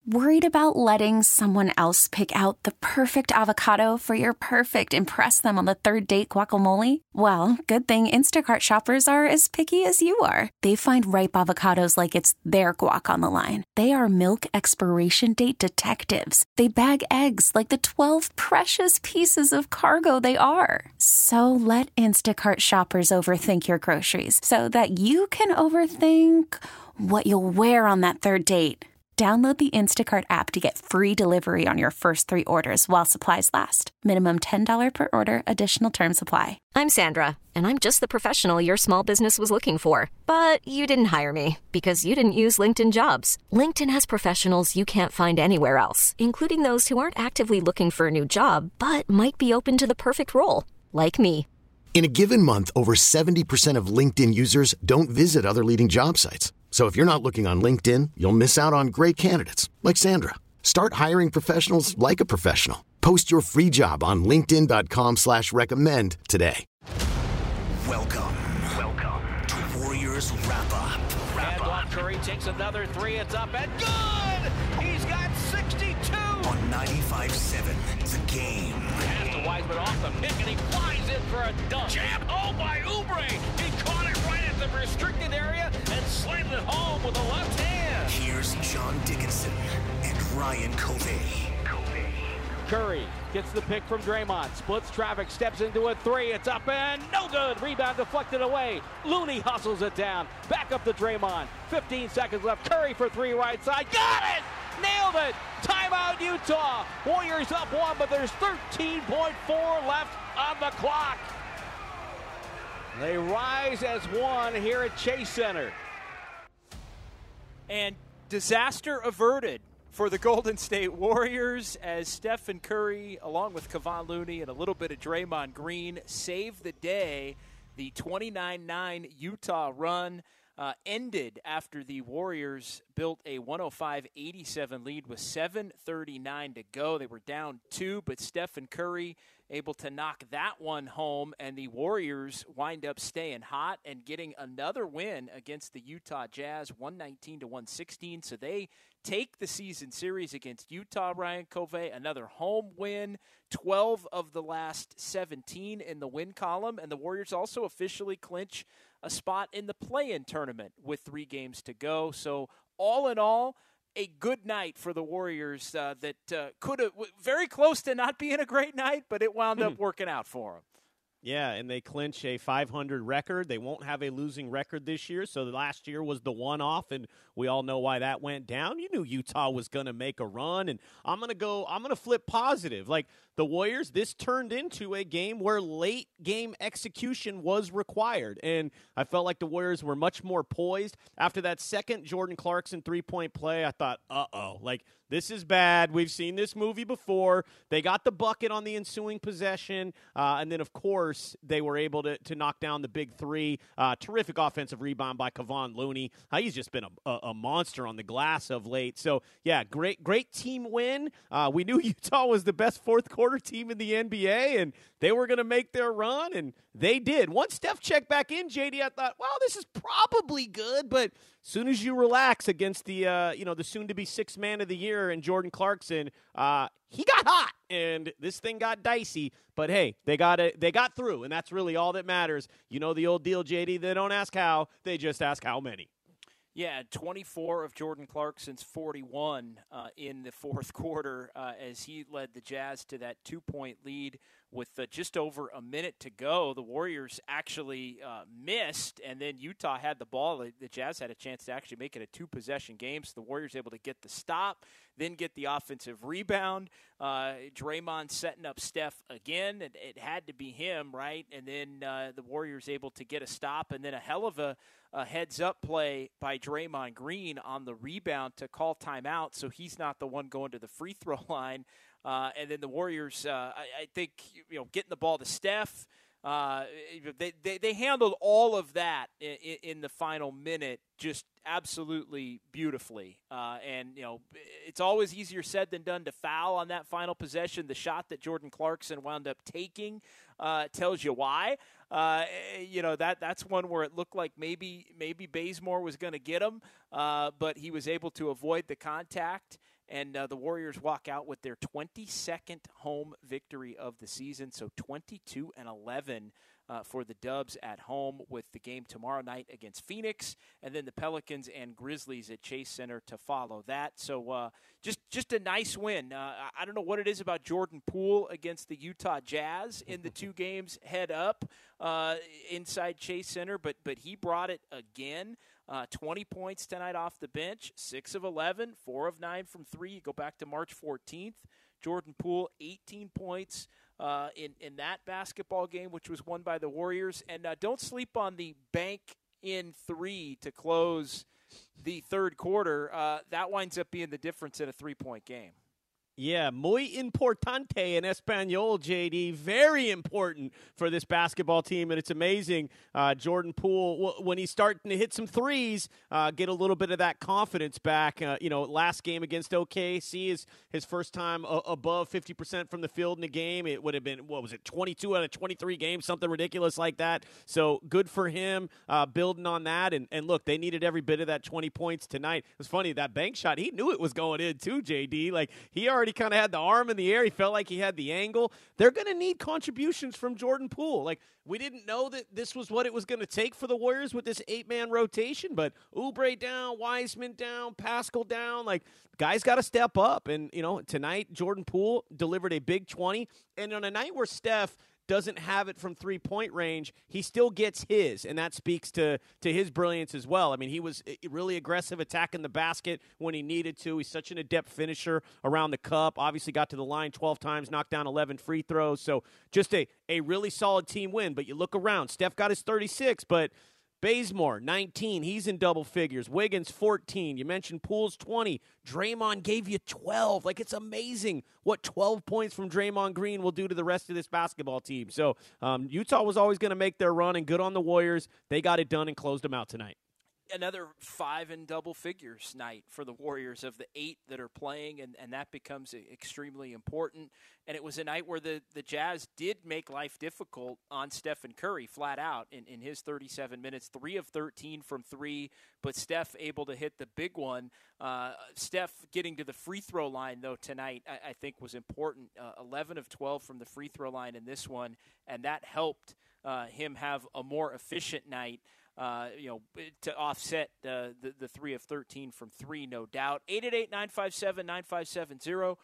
Worried about letting someone else pick out the perfect avocado for your perfect impress them on the third date guacamole? Well, good thing Instacart shoppers are as picky as you are. They find ripe avocados like it's their guac on the line. They are milk expiration date detectives. They bag eggs like the 12 precious pieces of cargo they are. So let Instacart shoppers overthink your groceries so that you can overthink what you'll wear on that third date. Download the Instacart app to get free delivery on your first 3 orders while supplies last. Minimum $10 per order. Additional terms apply. I'm Sandra, and I'm just the professional your small business was looking for. But you didn't hire me because you didn't use LinkedIn Jobs. LinkedIn has professionals you can't find anywhere else, including those who aren't actively looking for a new job, but might be open to the perfect role, like me. In a given month, over 70% of LinkedIn users don't visit other leading job sites. So if you're not looking on LinkedIn, you'll miss out on great candidates like Sandra. Start hiring professionals like a professional. Post your free job on linkedin.com/recommend today. Welcome to Warriors Wrap-Up. And off Curry takes another 3. It's up and good! He's got 62! On 95.7, The Game. Pass to Wiseman off the pick, and he flies in for a dunk. Jam! Oh, by Oubre! He caught it right at the restricted area and slammed it home with a left hand. Here's John Dickinson and Ryan Covey. Curry gets the pick from Draymond, splits traffic, steps into a 3, it's up and no good, rebound deflected away, Looney hustles it down, back up to Draymond, 15 seconds left, Curry for 3 right side, got it, nailed it, timeout Utah, Warriors up 1, but there's 13.4 left on the clock. They rise as 1 here at Chase Center. And disaster averted for the Golden State Warriors as Stephen Curry, along with Kevon Looney and a little bit of Draymond Green, saved the day. The 29-9 Utah run ended after the Warriors built a 105-87 lead with 7:39 to go. They were down 2, but Stephen Curry able to knock that one home, and the Warriors wind up staying hot and getting another win against the Utah Jazz, 119-116. So they take the season series against Utah, Ryan Covey, another home win, 12 of the last 17 in the win column, and the Warriors also officially clinch a spot in the play-in tournament with 3 games to go. So all in all, a good night for the Warriors that could have very close to not being a great night, but it wound up working out for them. Yeah, and they clinch a 500 record. They won't have a losing record this year, so last year was the one-off, and we all know why that went down. You knew Utah was going to make a run, and I'm going to flip positive. Like, the Warriors, this turned into a game where late game execution was required, and I felt like the Warriors were much more poised. After that second Jordan Clarkson three-point play, I thought, like, this is bad. We've seen this movie before. They got the bucket on the ensuing possession, and then, of course, they were able to knock down the big 3. Terrific offensive rebound by Kevon Looney. He's just been a monster on the glass of late. So, yeah, great team win. We knew Utah was the best fourth-quarter team in the NBA, and they were going to make their run, and they did. Once Steph checked back in, JD, I thought, well, this is probably good, but as soon as you relax against the the soon-to-be 6th man of the year and Jordan Clarkson, he got hot, and this thing got dicey. But hey, they got through, and that's really all that matters. You know the old deal, JD. They don't ask how; they just ask how many. Yeah, 24 of Jordan Clarkson's 41 in the fourth quarter as he led the Jazz to that 2-point lead with just over a minute to go. The Warriors actually missed, and then Utah had the ball. The Jazz had a chance to actually make it a 2-possession game, so the Warriors able to get the stop, then get the offensive rebound. Draymond setting up Steph again. It had to be him, right? And then the Warriors able to get a stop, and then a hell of a heads-up play by Draymond Green on the rebound to call timeout, so he's not the one going to the free throw line. And then the Warriors, I think, getting the ball to Steph, they handled all of that in the final minute just absolutely beautifully. And it's always easier said than done to foul on that final possession. The shot that Jordan Clarkson wound up taking tells you why. That's one where it looked like maybe Bazemore was going to get him, but he was able to avoid the contact. and the Warriors walk out with their 22nd home victory of the season, so 22-11 for the Dubs at home, with the game tomorrow night against Phoenix, and then the Pelicans and Grizzlies at Chase Center to follow that. So just a nice win. I don't know what it is about Jordan Poole against the Utah Jazz in the two games head up inside Chase Center, but he brought it again. 20 points tonight off the bench, 6 of 11, 4 of 9 from 3. You go back to March 14th. Jordan Poole, 18 points in that basketball game, which was won by the Warriors. And don't sleep on the bank-in 3 to close the third quarter. That winds up being the difference in a 3-point game. Yeah, muy importante in Espanol, JD. Very important for this basketball team, and it's amazing. Jordan Poole, when he's starting to hit some threes, get a little bit of that confidence back. Last game against OKC is his first time above 50% from the field in a game. It would have been, 22 out of 23 games, something ridiculous like that. So good for him building on that. And look, they needed every bit of that 20 points tonight. It was funny, that bank shot, he knew it was going in too, JD. Like, he already kind of had the arm in the air. He felt like he had the angle. They're going to need contributions from Jordan Poole. Like, we didn't know that this was what it was going to take for the Warriors with this 8-man rotation, but Oubre down, Wiseman down, Pascal down. Like, guys got to step up. And, tonight Jordan Poole delivered a big 20. And on a night where Steph doesn't have it from three-point range, he still gets his, and that speaks to his brilliance as well. I mean, he was really aggressive attacking the basket when he needed to. He's such an adept finisher around the cup. Obviously got to the line 12 times, knocked down 11 free throws. So just a really solid team win. But you look around, Steph got his 36, but Bazemore, 19. He's in double figures. Wiggins, 14. You mentioned Poole's 20. Draymond gave you 12. Like, it's amazing what 12 points from Draymond Green will do to the rest of this basketball team. So Utah was always going to make their run, and good on the Warriors. They got it done and closed them out tonight. Another 5 in double figures night for the Warriors of the 8 that are playing, and that becomes extremely important. And it was a night where the Jazz did make life difficult on Stephen Curry flat out in his 37 minutes, 3 of 13 from 3, but Steph able to hit the big one. Steph getting to the free throw line, though, tonight I think was important. 11 of 12 from the free throw line in this one, and that helped him have a more efficient night. To offset the 3 of 13 from 3, no doubt. 888-957-9570,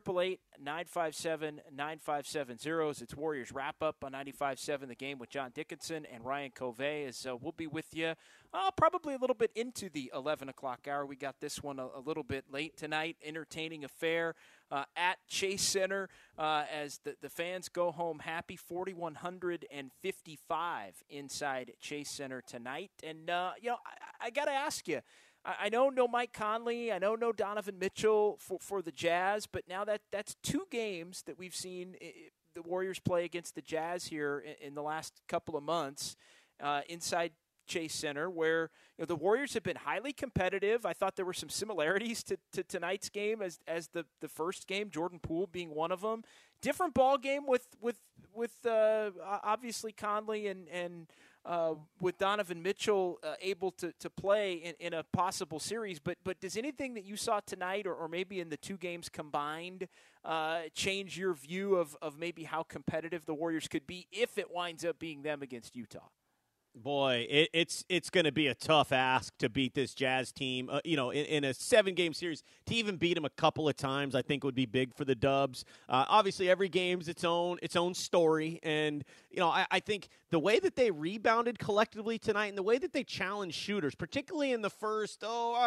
888-957-9570. It's Warriors wrap-up on 95.7 The Game with John Dickinson and Ryan Covey. As we'll be with you probably a little bit into the 11 o'clock hour. We got this one a little bit late tonight. Entertaining affair at Chase Center as the fans go home happy. 4,155 inside Chase Center tonight. And, I got to ask you, I know no Mike Conley, I know no Donovan Mitchell for the Jazz, but now that's 2 games that we've seen the Warriors play against the Jazz here in the last couple of months inside Chase Center, where the Warriors have been highly competitive. I thought there were some similarities to tonight's game as the first game, Jordan Poole being one of them. Different ball game with obviously Conley and with Donovan Mitchell able to play in a possible series. But does anything that you saw tonight or maybe in the 2 games combined change your view of maybe how competitive the Warriors could be if it winds up being them against Utah? Boy, it's going to be a tough ask to beat this Jazz team. In a 7-game series, to even beat them a couple of times, I think would be big for the Dubs. Obviously, every game's its own story, and I think the way that they rebounded collectively tonight, and the way that they challenged shooters, particularly in the first,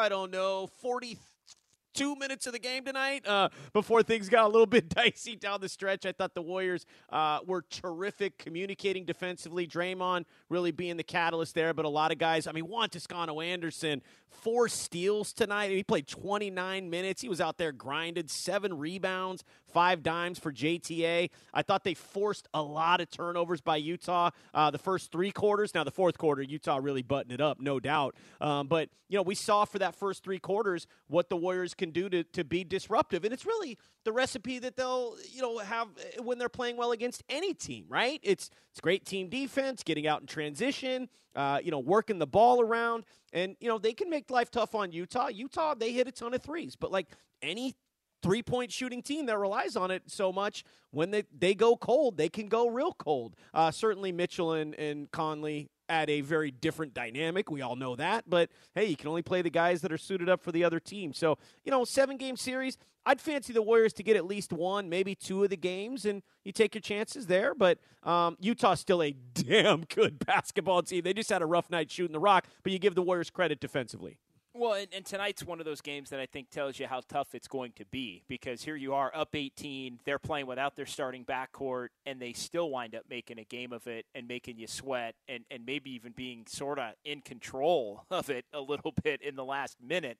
42 minutes of the game tonight before things got a little bit dicey down the stretch. I thought the Warriors were terrific communicating defensively. Draymond really being the catalyst there, but a lot of guys, Juan Toscano-Anderson, 4 steals tonight. He played 29 minutes. He was out there grinded, 7 rebounds, 5 dimes for JTA. I thought they forced a lot of turnovers by Utah the first 3 quarters. Now, the fourth quarter, Utah really buttoned it up, no doubt. But we saw for that first 3 quarters what the Warriors can do to be disruptive. And it's really the recipe that they'll, have when they're playing well against any team, right? It's great team defense, getting out in transition, working the ball around. And, they can make life tough on Utah. Utah, they hit a ton of threes. But, like any three-point shooting team that relies on it so much. When they go cold, they can go real cold. Certainly Mitchell and Conley add a very different dynamic. We all know that. But, hey, you can only play the guys that are suited up for the other team. So, 7-game series, I'd fancy the Warriors to get at least one, maybe two of the games, and you take your chances there. But Utah's still a damn good basketball team. They just had a rough night shooting the rock, but you give the Warriors credit defensively. Well, and tonight's one of those games that I think tells you how tough it's going to be, because here you are up 18, they're playing without their starting backcourt, and they still wind up making a game of it and making you sweat and maybe even being sort of in control of it a little bit in the last minute.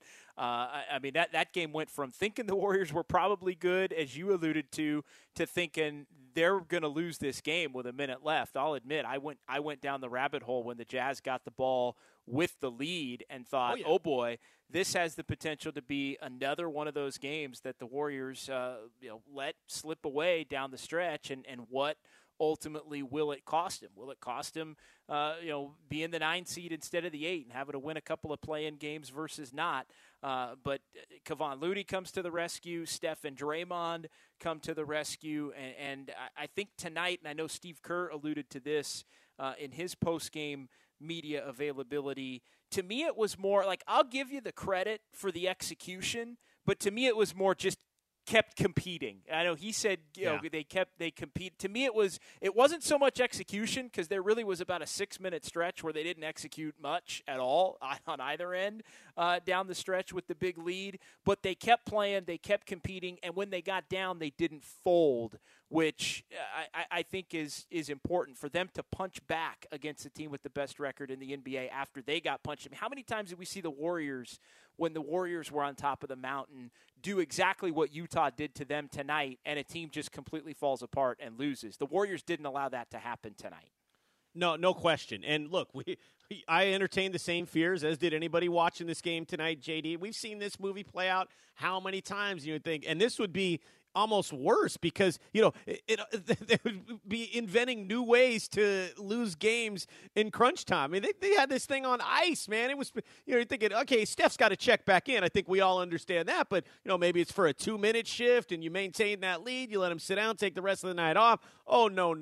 I mean, that game went from thinking the Warriors were probably good, as you alluded to thinking they're going to lose this game with a minute left. I'll admit, I went down the rabbit hole when the Jazz got the ball with the lead and thought, oh boy, this has the potential to be another one of those games that the Warriors let slip away down the stretch. And what ultimately will it cost him? Will it cost him being the 9 seed instead of the 8 and having to win a couple of play-in games versus not? But Kevon Looney comes to the rescue. Steph and Draymond come to the rescue. And I think tonight, and I know Steve Kerr alluded to this in his post-game media availability, to me it was more like, I'll give you the credit for the execution, but to me it was more just kept competing. I know he said they compete. To me it wasn't so much execution, because there really was about a 6-minute stretch where they didn't execute much at all on either end down the stretch with the big lead, but they kept playing, they kept competing, and when they got down they didn't fold, which I think is important for them to punch back against the team with the best record in the NBA after they got punched. I mean, how many times did we see the Warriors, when the Warriors were on top of the mountain, do exactly what Utah did to them tonight, and a team just completely falls apart and loses? The Warriors didn't allow that to happen tonight. No question. And look, I entertained the same fears, as did anybody watching this game tonight, JD. We've seen this movie play out how many times, you would think, and this would be almost worse, because they would be inventing new ways to lose games in crunch time. I mean, they had this thing on ice, man. It was, you're thinking, okay, Steph's got to check back in. I think we all understand that, but maybe it's for a 2-minute shift and you maintain that lead. You let him sit down, take the rest of the night off. Oh, no.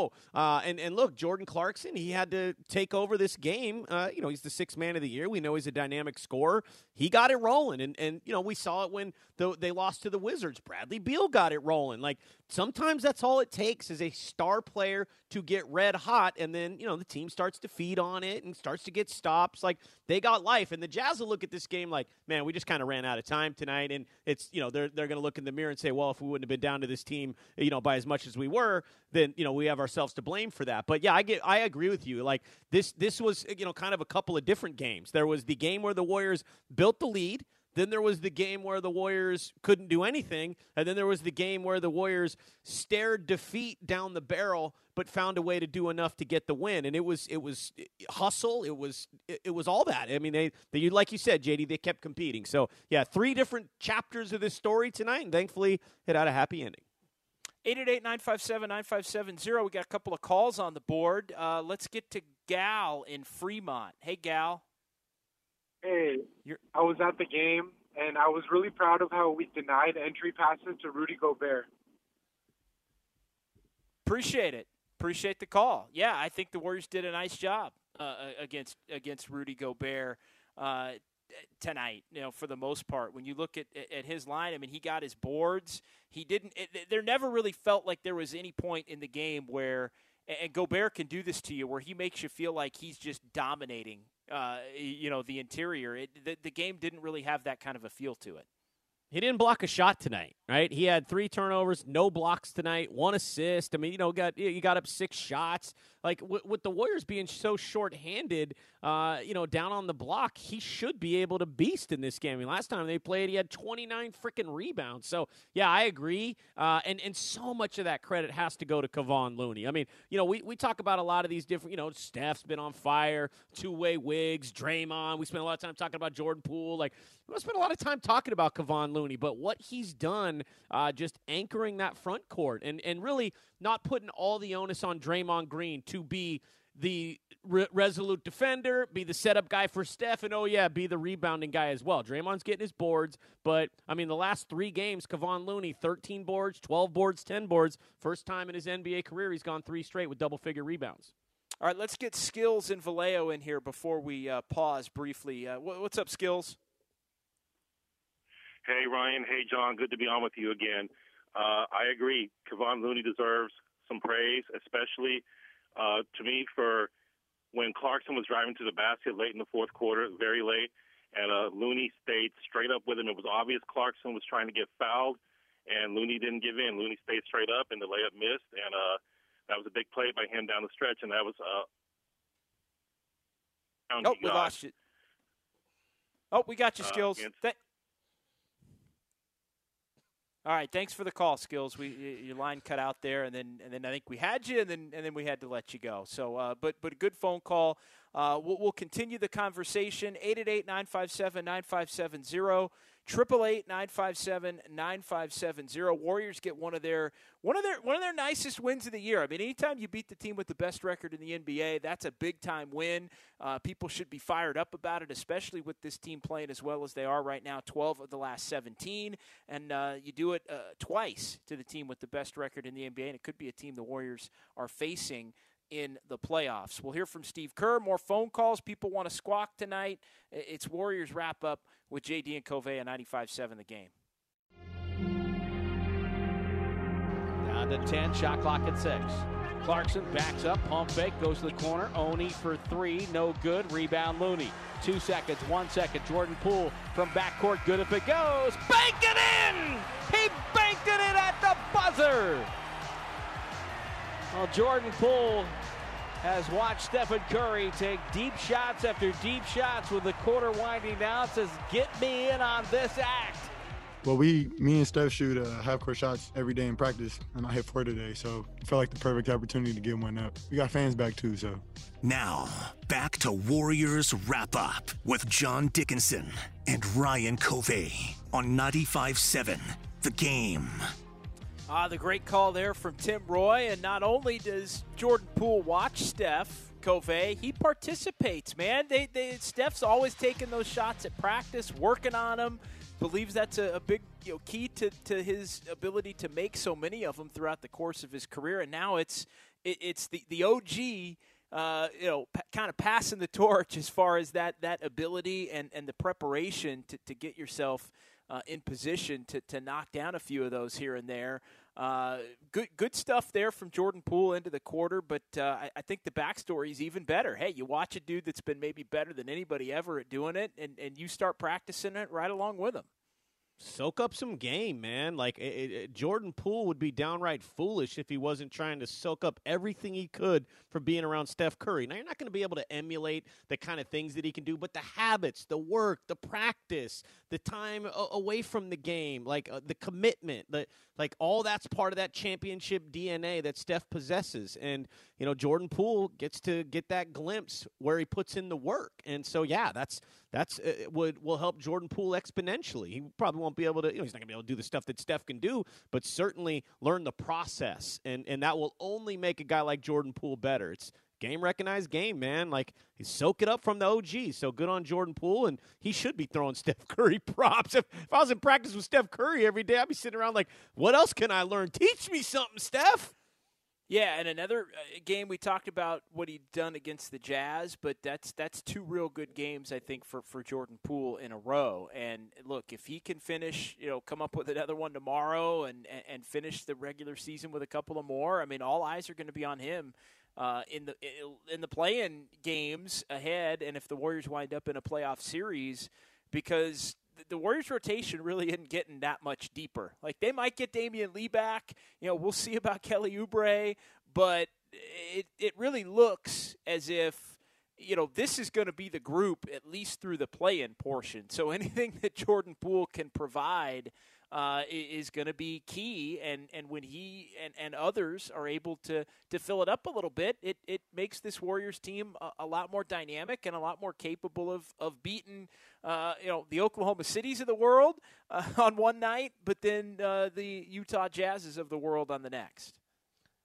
And look, Jordan Clarkson, he had to take over this game. He's the 6th man of the year. We know he's a dynamic scorer. He got it rolling, and we saw it when they lost to the Wizards. Bradley Beal got it rolling. Like, sometimes that's all it takes is a star player to get red hot, and then, the team starts to feed on it and starts to get stops. Like, they got life. And the Jazz will look at this game like, man, we just kind of ran out of time tonight. And it's, they're going to look in the mirror and say, well, if we wouldn't have been down to this team, by as much as we were, then, we have ourselves to blame for that. But yeah, I agree with you. Like, this was, kind of a couple of different games. There was the game where the Warriors built the lead. Then there was the game where the Warriors couldn't do anything, and then there was the game where the Warriors stared defeat down the barrel but found a way to do enough to get the win. And it was hustle. It was all that. I mean, they like you said, JD, they kept competing. So yeah, 3 different chapters of this story tonight, and thankfully it had a happy ending. 888-957-9570. We got a couple of calls on the board. Let's get to Gal in Fremont. Hey, Gal. Hey, I was at the game, and I was really proud of how we denied entry passes to Rudy Gobert. Appreciate it. Appreciate the call. Yeah, I think the Warriors did a nice job against Rudy Gobert tonight, for the most part. When you look at his line, I mean, he got his boards. He didn't – there never really felt like there was any point in the game where – and Gobert can do this to you, where he makes you feel like he's just dominating the interior. The game didn't really have that kind of a feel to it. He didn't block a shot tonight, right? He had 3 turnovers, no blocks tonight, 1 assist. I mean, you got up 6 shots. Like, with the Warriors being so shorthanded, down on the block, he should be able to beast in this game. I mean, last time they played, he had 29 freaking rebounds. So, yeah, I agree. And so much of that credit has to go to Kevon Looney. I mean, we talk about a lot of these different, Steph's been on fire, two-way Wiggs, Draymond. We spent a lot of time talking about Jordan Poole. Like, we spent a lot of time talking about Kevon Looney, but what he's done just anchoring that front court and really not putting all the onus on Draymond Green to be the resolute defender, be the setup guy for Steph, and, be the rebounding guy as well. Draymond's getting his boards, but, the last 3 games, Kevon Looney, 13 boards, 12 boards, 10 boards. First time in his NBA career he's gone 3 straight with double-figure rebounds. All right, let's get Skills and Vallejo in here before we pause briefly. What's up, Skills? Hey, Ryan. Hey, John. Good to be on with you again. I agree. Kevon Looney deserves some praise, especially to me for when Clarkson was driving to the basket late in the fourth quarter, very late, and Looney stayed straight up with him. It was obvious Clarkson was trying to get fouled, and Looney didn't give in. Looney stayed straight up, and the layup missed, and that was a big play by him down the stretch, and that was we lost you. Oh, we got you, Skills. All right, thanks for the call, Skills. Your line cut out there, and then I think we had you, and then we had to let you go. So, but a good phone call. We'll continue the conversation. 888-957-9570. 888-957-9570. Warriors get one of their nicest wins of the year. Anytime you beat the team with the best record in the NBA, that's a big time win. People should be fired up about it, especially with this team playing as well as they are right now. 12 of the last 17, and you do it twice to the team with the best record in the NBA, and it could be a team the Warriors are facing in the playoffs. We'll hear from Steve Kerr. More phone calls. People want to squawk tonight. It's Warriors wrap-up with JD and Covey on 95.7 The Game. Down to 10, shot clock at 6. Clarkson backs up, pump fake, goes to the corner. Oni for 3, no good. Rebound Looney. 2 seconds, 1 second. Jordan Poole from backcourt, good if it goes. Bank it in! He banked it in at the buzzer! Well, Jordan Poole has watched Stephen Curry take deep shots after deep shots with the quarter winding down. Says, get me in on this act. Well, me and Steph shoot half-court shots every day in practice, and I hit 4 today, so it felt like the perfect opportunity to get one up. We got fans back, too, so. Now, back to Warriors Wrap-Up with John Dickinson and Ryan Covey on 95.7 The Game. The great call there from Tim Roy, and not only does Jordan Poole watch Steph, Covey, he participates, man. Steph's always taking those shots at practice, working on them, believes that's a big key to his ability to make so many of them throughout the course of his career, and now it's the OG kind of passing the torch as far as that ability and the preparation to get yourself in position to knock down a few of those here and there. Good stuff there from Jordan Poole into the quarter, but I think the backstory is even better. Hey, you watch a dude that's been maybe better than anybody ever at doing it, and you start practicing it right along with him. Soak up some game, man. Jordan Poole would be downright foolish if he wasn't trying to soak up everything he could for being around Steph Curry. Now, you're not going to be able to emulate the kind of things that he can do, but the habits, the work, the practice, the time away from the game, the commitment, all that's part of that championship DNA that Steph possesses. And, Jordan Poole gets to get that glimpse where he puts in the work. And so, yeah, that's will help Jordan Poole exponentially. He probably won't be able to, he's not going to be able to do the stuff that Steph can do, but certainly learn the process. And that will only make a guy like Jordan Poole better. It's game-recognized game, man. He soak it up from the OG. So good on Jordan Poole, and he should be throwing Steph Curry props. If I was in practice with Steph Curry every day, I'd be sitting around what else can I learn? Teach me something, Steph. Yeah, and another game we talked about what he'd done against the Jazz, but that's 2 real good games, I think, for Jordan Poole in a row. And look, if he can finish, come up with another one tomorrow and finish the regular season with a couple of more, all eyes are going to be on him in the play-in games ahead, and if the Warriors wind up in a playoff series, because the Warriors' rotation really isn't getting that much deeper. They might get Damian Lee back. We'll see about Kelly Oubre, but it really looks as if, this is going to be the group at least through the play-in portion. So anything that Jordan Poole can provide is going to be key, and when he and others are able to fill it up a little bit, it makes this Warriors team a lot more dynamic and a lot more capable of beating the Oklahoma Cities of the world on one night, but then the Utah Jazzes of the world on the next.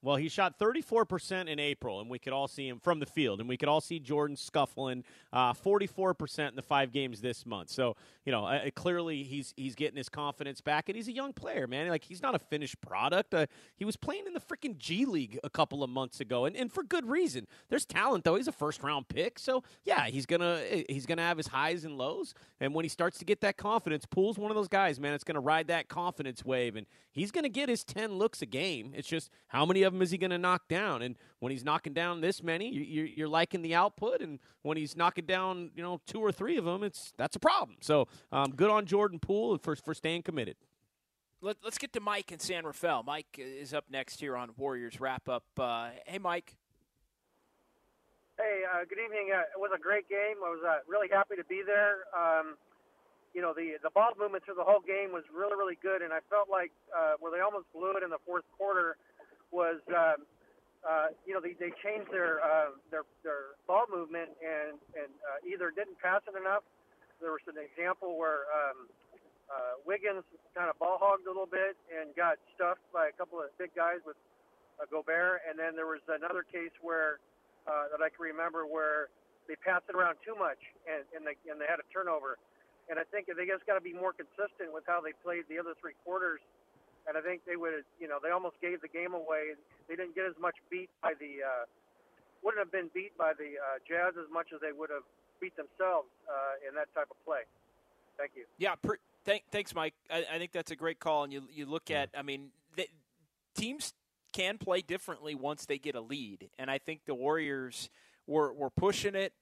Well, he shot 34% in April, and we could all see him from the field, and we could all see Jordan scuffling 44% in the 5 games this month. So, clearly he's getting his confidence back, and he's a young player, man. Like, he's not a finished product. He was playing in the freaking G League a couple of months ago, and for good reason. There's talent, though. He's a first-round pick, so, yeah, he's gonna have his highs and lows, and when he starts to get that confidence, Poole's one of those guys, man, it's going to ride that confidence wave, and he's going to get his 10 looks a game. It's just how many of them is he going to knock down? And when he's knocking down this many, you're liking the output. And when he's knocking down, 2 or 3 of them, that's a problem. So good on Jordan Poole for staying committed. Let's get to Mike in San Rafael. Mike is up next here on Warriors Wrap Up. Hey, Mike. Hey, good evening. It was a great game. I was really happy to be there. The ball movement through the whole game was really, really good, and I felt like where they almost blew it in the fourth quarter was, they changed their ball movement and either didn't pass it enough. There was an example where Wiggins kind of ball hogged a little bit and got stuffed by a couple of big guys with Gobert, and then there was another case where that I can remember where they passed it around too much and they had a turnover. And I think they just got to be more consistent with how they played the other 3 quarters. And I think they would, they almost gave the game away. They didn't get as much beat by wouldn't have been beat by the Jazz as much as they would have beat themselves in that type of play. Thank you. Yeah, thanks, Mike. I think that's a great call. And you look at, teams can play differently once they get a lead. And I think the Warriors were pushing it.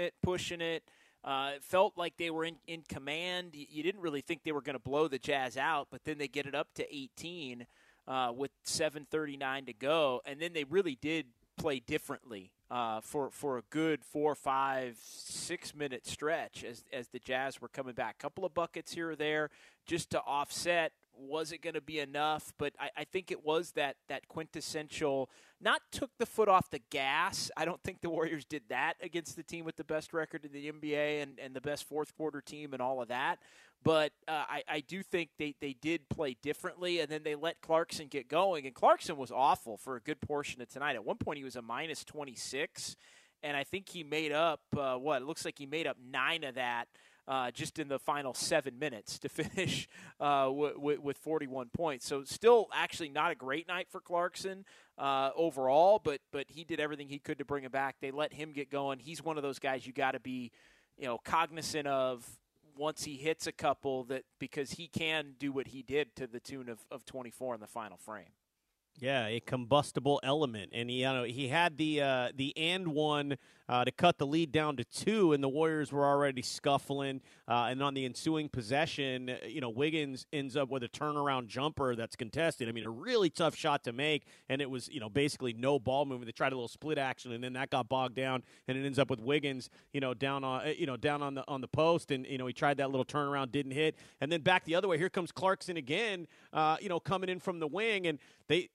It felt like they were in command. You didn't really think they were going to blow the Jazz out, but then they get it up to 18 with 7:39 to go, and then they really did play differently for a good 4, 5, 6 minute stretch as the Jazz were coming back. A couple of buckets here or there just to offset. Was it going to be enough? But I think it was that quintessential, not took the foot off the gas. I don't think the Warriors did that against the team with the best record in the NBA and the best fourth quarter team and all of that. But I do think they did play differently, and then they let Clarkson get going. And Clarkson was awful for a good portion of tonight. At one point, he was a minus 26, and I think he made up, it looks like he made up 9 of that. Just in the final 7 minutes to finish with 41 points. So still actually not a great night for Clarkson overall, but he did everything he could to bring him back. They let him get going. He's one of those guys you got to be cognizant of once he hits a couple, that because he can do what he did to the tune of 24 in the final frame. Yeah, a combustible element, and he had the and one to cut the lead down to 2, and the Warriors were already scuffling. And on the ensuing possession, Wiggins ends up with a turnaround jumper that's contested. I mean, a really tough shot to make, and it was basically no ball movement. They tried a little split action, and then that got bogged down, and it ends up with Wiggins down on the post, and he tried that little turnaround, didn't hit, and then back the other way. Here comes Clarkson again, coming in from the wing, and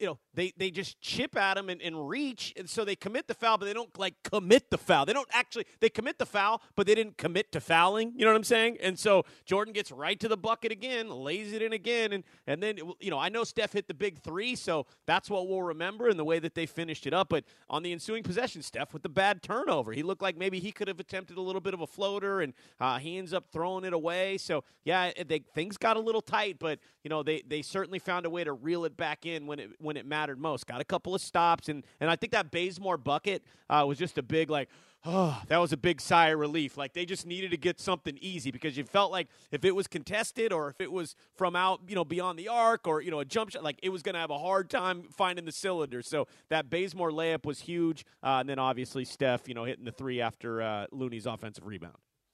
they just chip at him and reach, and so they commit the foul, but they don't commit the foul. They commit the foul, but they didn't commit to fouling. You know what I'm saying? And so Jordan gets right to the bucket again, lays it in again, and then I know Steph hit the big 3, so that's what we'll remember in the way that they finished it up. But on the ensuing possession, Steph with the bad turnover, he looked like maybe he could have attempted a little bit of a floater, and he ends up throwing it away. So yeah, things got a little tight, but they certainly found a way to reel it back in when it mattered most. Got a couple of stops, and I think that Bazemore bucket was just a big that was a big sigh of relief. They just needed to get something easy, because you felt like if it was contested or if it was from out beyond the arc or a jump shot, it was going to have a hard time finding the cylinder. So that Bazemore layup was huge, and then obviously Steph hitting the 3 after Looney's offensive rebound.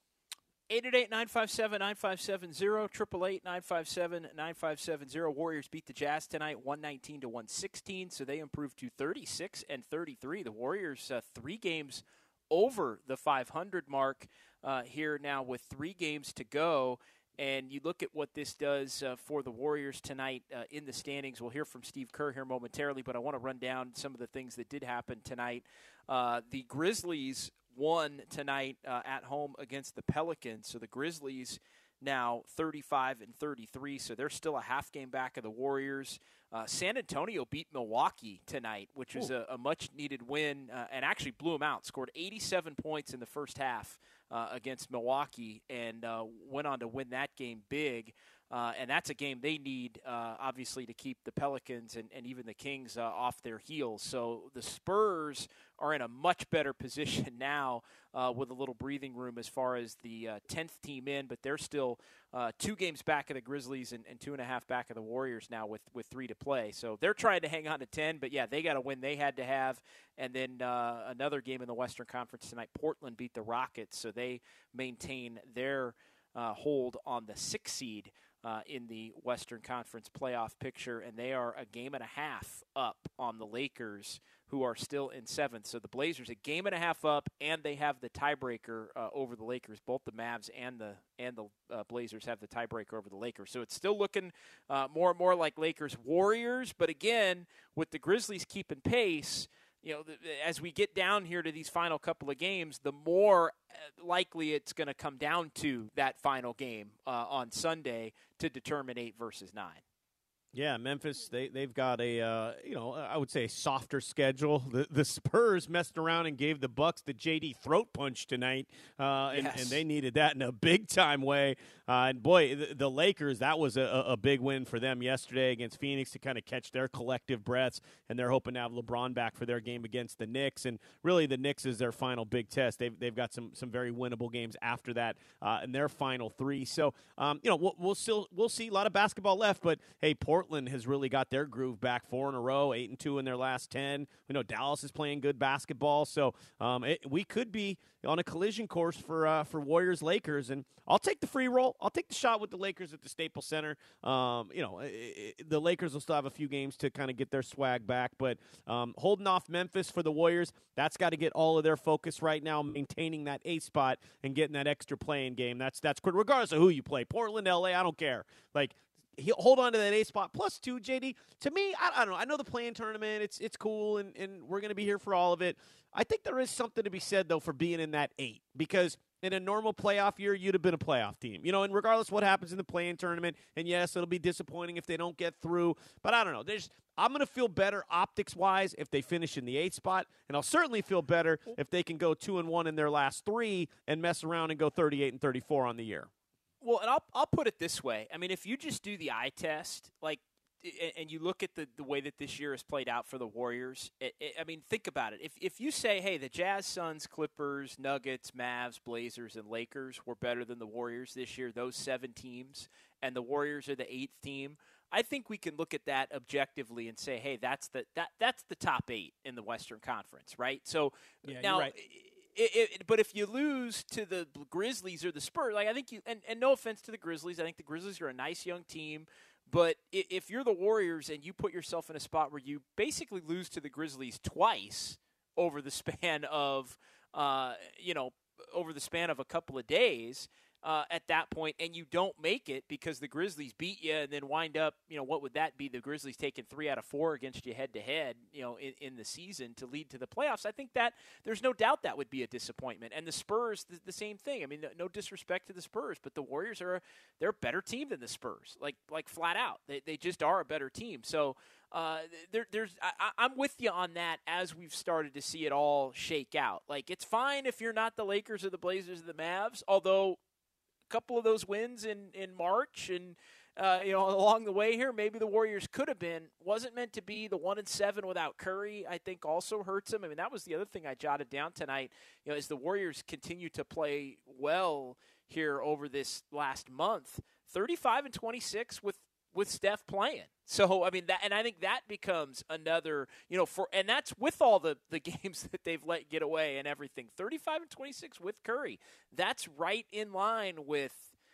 888-957-9570, 888-957-9570. Warriors beat the Jazz tonight, 119-116, so they improved to 36-33. The Warriors 3 games over the 500 mark here now with 3 games to go. And you look at what this does for the Warriors tonight in the standings. We'll hear from Steve Kerr here momentarily, but I want to run down some of the things that did happen tonight. The Grizzlies won tonight at home against the Pelicans. So the Grizzlies now 35-33, so they're still a half game back of the Warriors. San Antonio beat Milwaukee tonight, which was a much-needed win, and actually blew them out. Scored 87 points in the first half against Milwaukee, and went on to win that game big. And that's a game they need, obviously, to keep the Pelicans and even the Kings off their heels. So the Spurs are in a much better position now with a little breathing room as far as the 10th team in, but they're still 2 games back of the Grizzlies and 2.5 back of the Warriors now with 3 to play. So they're trying to hang on to 10, but, yeah, they got a win they had to have. And then another game in the Western Conference tonight, Portland beat the Rockets, so they maintain their hold on the 6th seed in the Western Conference playoff picture, and they are a game and a half up on the Lakers, who are still in 7th. So the Blazers a game and a half up, and they have the tiebreaker over the Lakers. Both the Mavs and the Blazers have the tiebreaker over the Lakers. So it's still looking more and more like Lakers Warriors, but again, with the Grizzlies keeping pace, as we get down here to these final couple of games, the more likely it's going to come down to that final game on Sunday to determine 8 versus 9. Yeah, Memphis, they've got I would say a softer schedule. The Spurs messed around and gave the Bucks the JD throat punch tonight, and they needed that in a big-time way. And, boy, the Lakers, that was a big win for them yesterday against Phoenix to kind of catch their collective breaths, and they're hoping to have LeBron back for their game against the Knicks. And really the Knicks is their final big test. They've got some very winnable games after that in their final 3. So, we'll see a lot of basketball left, but, hey, Portland has really got their groove back 4 in a row, 8-2 in their last 10. We know Dallas is playing good basketball, so we could be on a collision course for Warriors-Lakers, and I'll take the free roll. I'll take the shot with the Lakers at the Staples Center. The Lakers will still have a few games to kind of get their swag back, but holding off Memphis for the Warriors, that's got to get all of their focus right now, maintaining that 8th spot and getting that extra play-in game. That's regardless of who you play, Portland, LA, I don't care. Hold on to that 8th spot. Plus 2, JD. To me, I don't know. I know the play-in tournament, it's cool, and we're going to be here for all of it. I think there is something to be said, though, for being in that 8, because in a normal playoff year, you'd have been a playoff team. And regardless what happens in the play-in tournament, and yes, it'll be disappointing if they don't get through, but I don't know. I'm going to feel better optics-wise if they finish in the 8th spot, and I'll certainly feel better if they can go 2-1 in their last 3 and mess around and go 38-34 on the year. Well, and I'll put it this way. I mean, if you just do the eye test, and you look at the way that this year has played out for the Warriors, I mean, think about it. If you say, hey, the Jazz, Suns, Clippers, Nuggets, Mavs, Blazers, and Lakers were better than the Warriors this year, those 7 teams, and the Warriors are the 8th team, I think we can look at that objectively and say, hey, that's the top 8 in the Western Conference, right? So now. Right. But if you lose to the Grizzlies or the Spurs, I think and no offense to the Grizzlies, I think the Grizzlies are a nice young team. But if you're the Warriors and you put yourself in a spot where you basically lose to the Grizzlies twice over the span of, a couple of days, at that point, and you don't make it because the Grizzlies beat you and then wind up, what would that be? The Grizzlies taking 3 out of 4 against you head-to-head, in the season to lead to the playoffs. I think that there's no doubt that would be a disappointment. And the Spurs, the same thing. I mean, no disrespect to the Spurs, but the Warriors they're a better team than the Spurs, like flat out. They just are a better team. So I'm with you on that as we've started to see it all shake out. It's fine if you're not the Lakers or the Blazers or the Mavs, although couple of those wins in March and along the way here, maybe the Warriors could have been. Wasn't meant to be. The 1-7 without Curry, I think, also hurts them. I mean, that was the other thing I jotted down tonight. As the Warriors continue to play well here over this last month, 35-26 with Steph playing. So, I mean, I think that becomes another, and that's with all the games that they've let get away and everything. 35-26 with Curry. That's right in line with,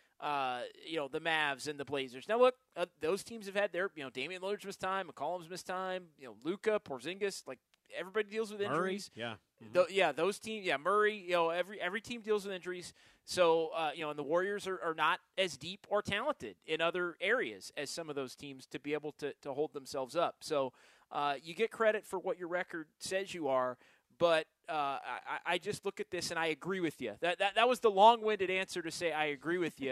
the Mavs and the Blazers. Now, look, those teams have had their, Damian Lillard's missed time, McCollum's missed time, Luka, Porzingis, everybody deals with injuries. Murray, yeah. Mm-hmm. Those teams, Murray, every team deals with injuries. So, and the Warriors are not as deep or talented in other areas as some of those teams to be able to hold themselves up. So, you get credit for what your record says you are, but I just look at this and I agree with you. That was the long-winded answer to say I agree with you.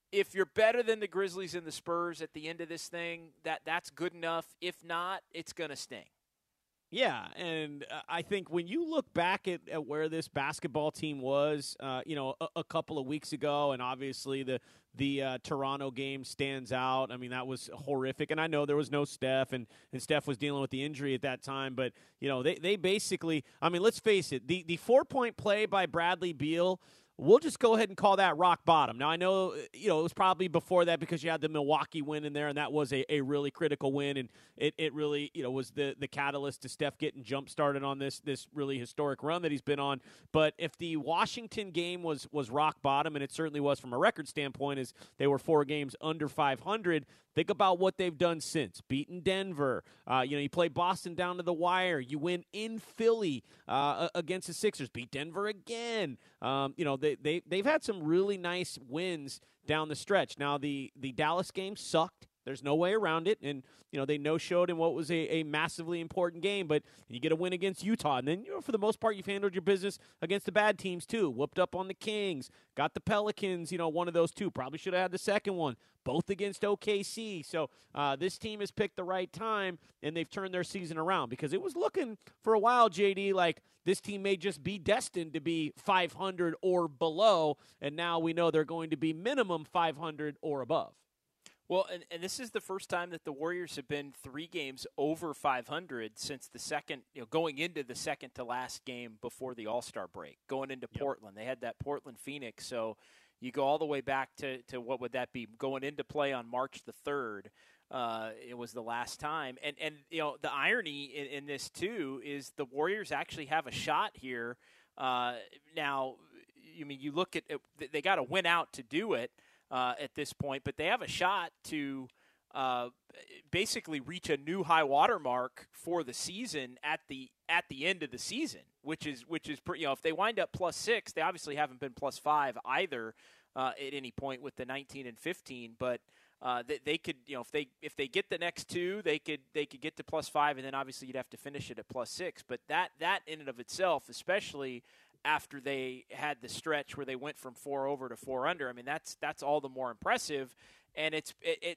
if you're better than the Grizzlies and the Spurs at the end of this thing, that's good enough. If not, it's going to sting. Yeah, and I think when you look back at where this basketball team was, a couple of weeks ago, and obviously the Toronto game stands out. I mean, that was horrific, and I know there was no Steph, and Steph was dealing with the injury at that time, but, they basically, I mean, let's face it, the 4-point play by Bradley Beal, we'll just go ahead and call that rock bottom. Now, I know, it was probably before that because you had the Milwaukee win in there, and that was a really critical win, and it really, was the catalyst to Steph getting jump-started on this really historic run that he's been on. But if the Washington game was rock bottom, and it certainly was from a record standpoint, as they were 4 games under 500, think about what they've done since. Beaten Denver. You play Boston down to the wire. You win in Philly against the Sixers. Beat Denver again. They've had some really nice wins down the stretch. Now, the Dallas game sucked. There's no way around it. And, they no-showed in what was a massively important game. But you get a win against Utah. And then, for the most part, you've handled your business against the bad teams, too. Whooped up on the Kings. Got the Pelicans, one of those two. Probably should have had the second one. Both against OKC. So this team has picked the right time, and they've turned their season around. Because it was looking for a while, JD, like this team may just be destined to be 500 or below. And now we know they're going to be minimum 500 or above. Well, and this is the first time that the Warriors have been 3 games over 500 since the second, going into the second to last game before the All-Star break, going into Portland. They had that Portland-Phoenix, so you go all the way back to what would that be, going into play on March the 3rd. It was the last time. And the irony in this, too, is the Warriors actually have a shot here. Now, you look at it, they got to win out to do it. At this point, but they have a shot to basically reach a new high water mark for the season at the end of the season, which is pretty. If they wind up +6, they obviously haven't been +5 either at any point with the 19 and 15. But they could, if they get the next 2, they could get to +5, and then obviously you'd have to finish it at +6. But that in and of itself, especially after they had the stretch where they went from 4 over to 4 under. I mean, that's all the more impressive. And it's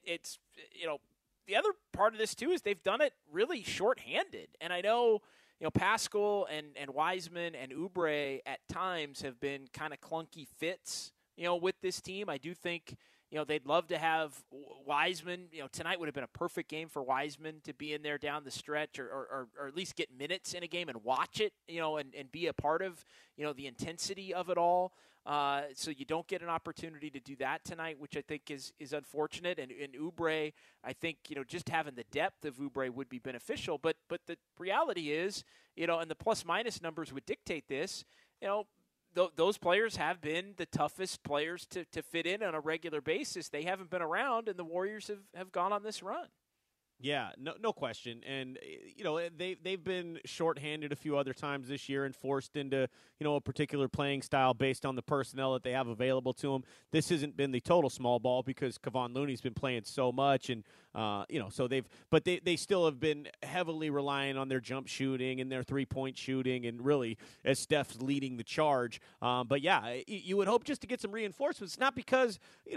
the other part of this too is they've done it really shorthanded. And I know, Pascal and Wiseman and Oubre at times have been kind of clunky fits, with this team. I do think, they'd love to have Wiseman. Tonight would have been a perfect game for Wiseman to be in there down the stretch or at least get minutes in a game and watch it, and be a part of, the intensity of it all. So you don't get an opportunity to do that tonight, which I think is unfortunate. And Oubre, I think, just having the depth of Oubre would be beneficial. But the reality is, and the plus-minus numbers would dictate this, those players have been the toughest players to fit in on a regular basis. They haven't been around, and the Warriors have gone on this run. Yeah, no question. And, they've been shorthanded a few other times this year and forced into, a particular playing style based on the personnel that they have available to them. This hasn't been the total small ball because Kevon Looney's been playing so much. And, so they still have been heavily relying on their jump shooting and their 3-point shooting and really as Steph's leading the charge. But, yeah, you would hope just to get some reinforcements, not because,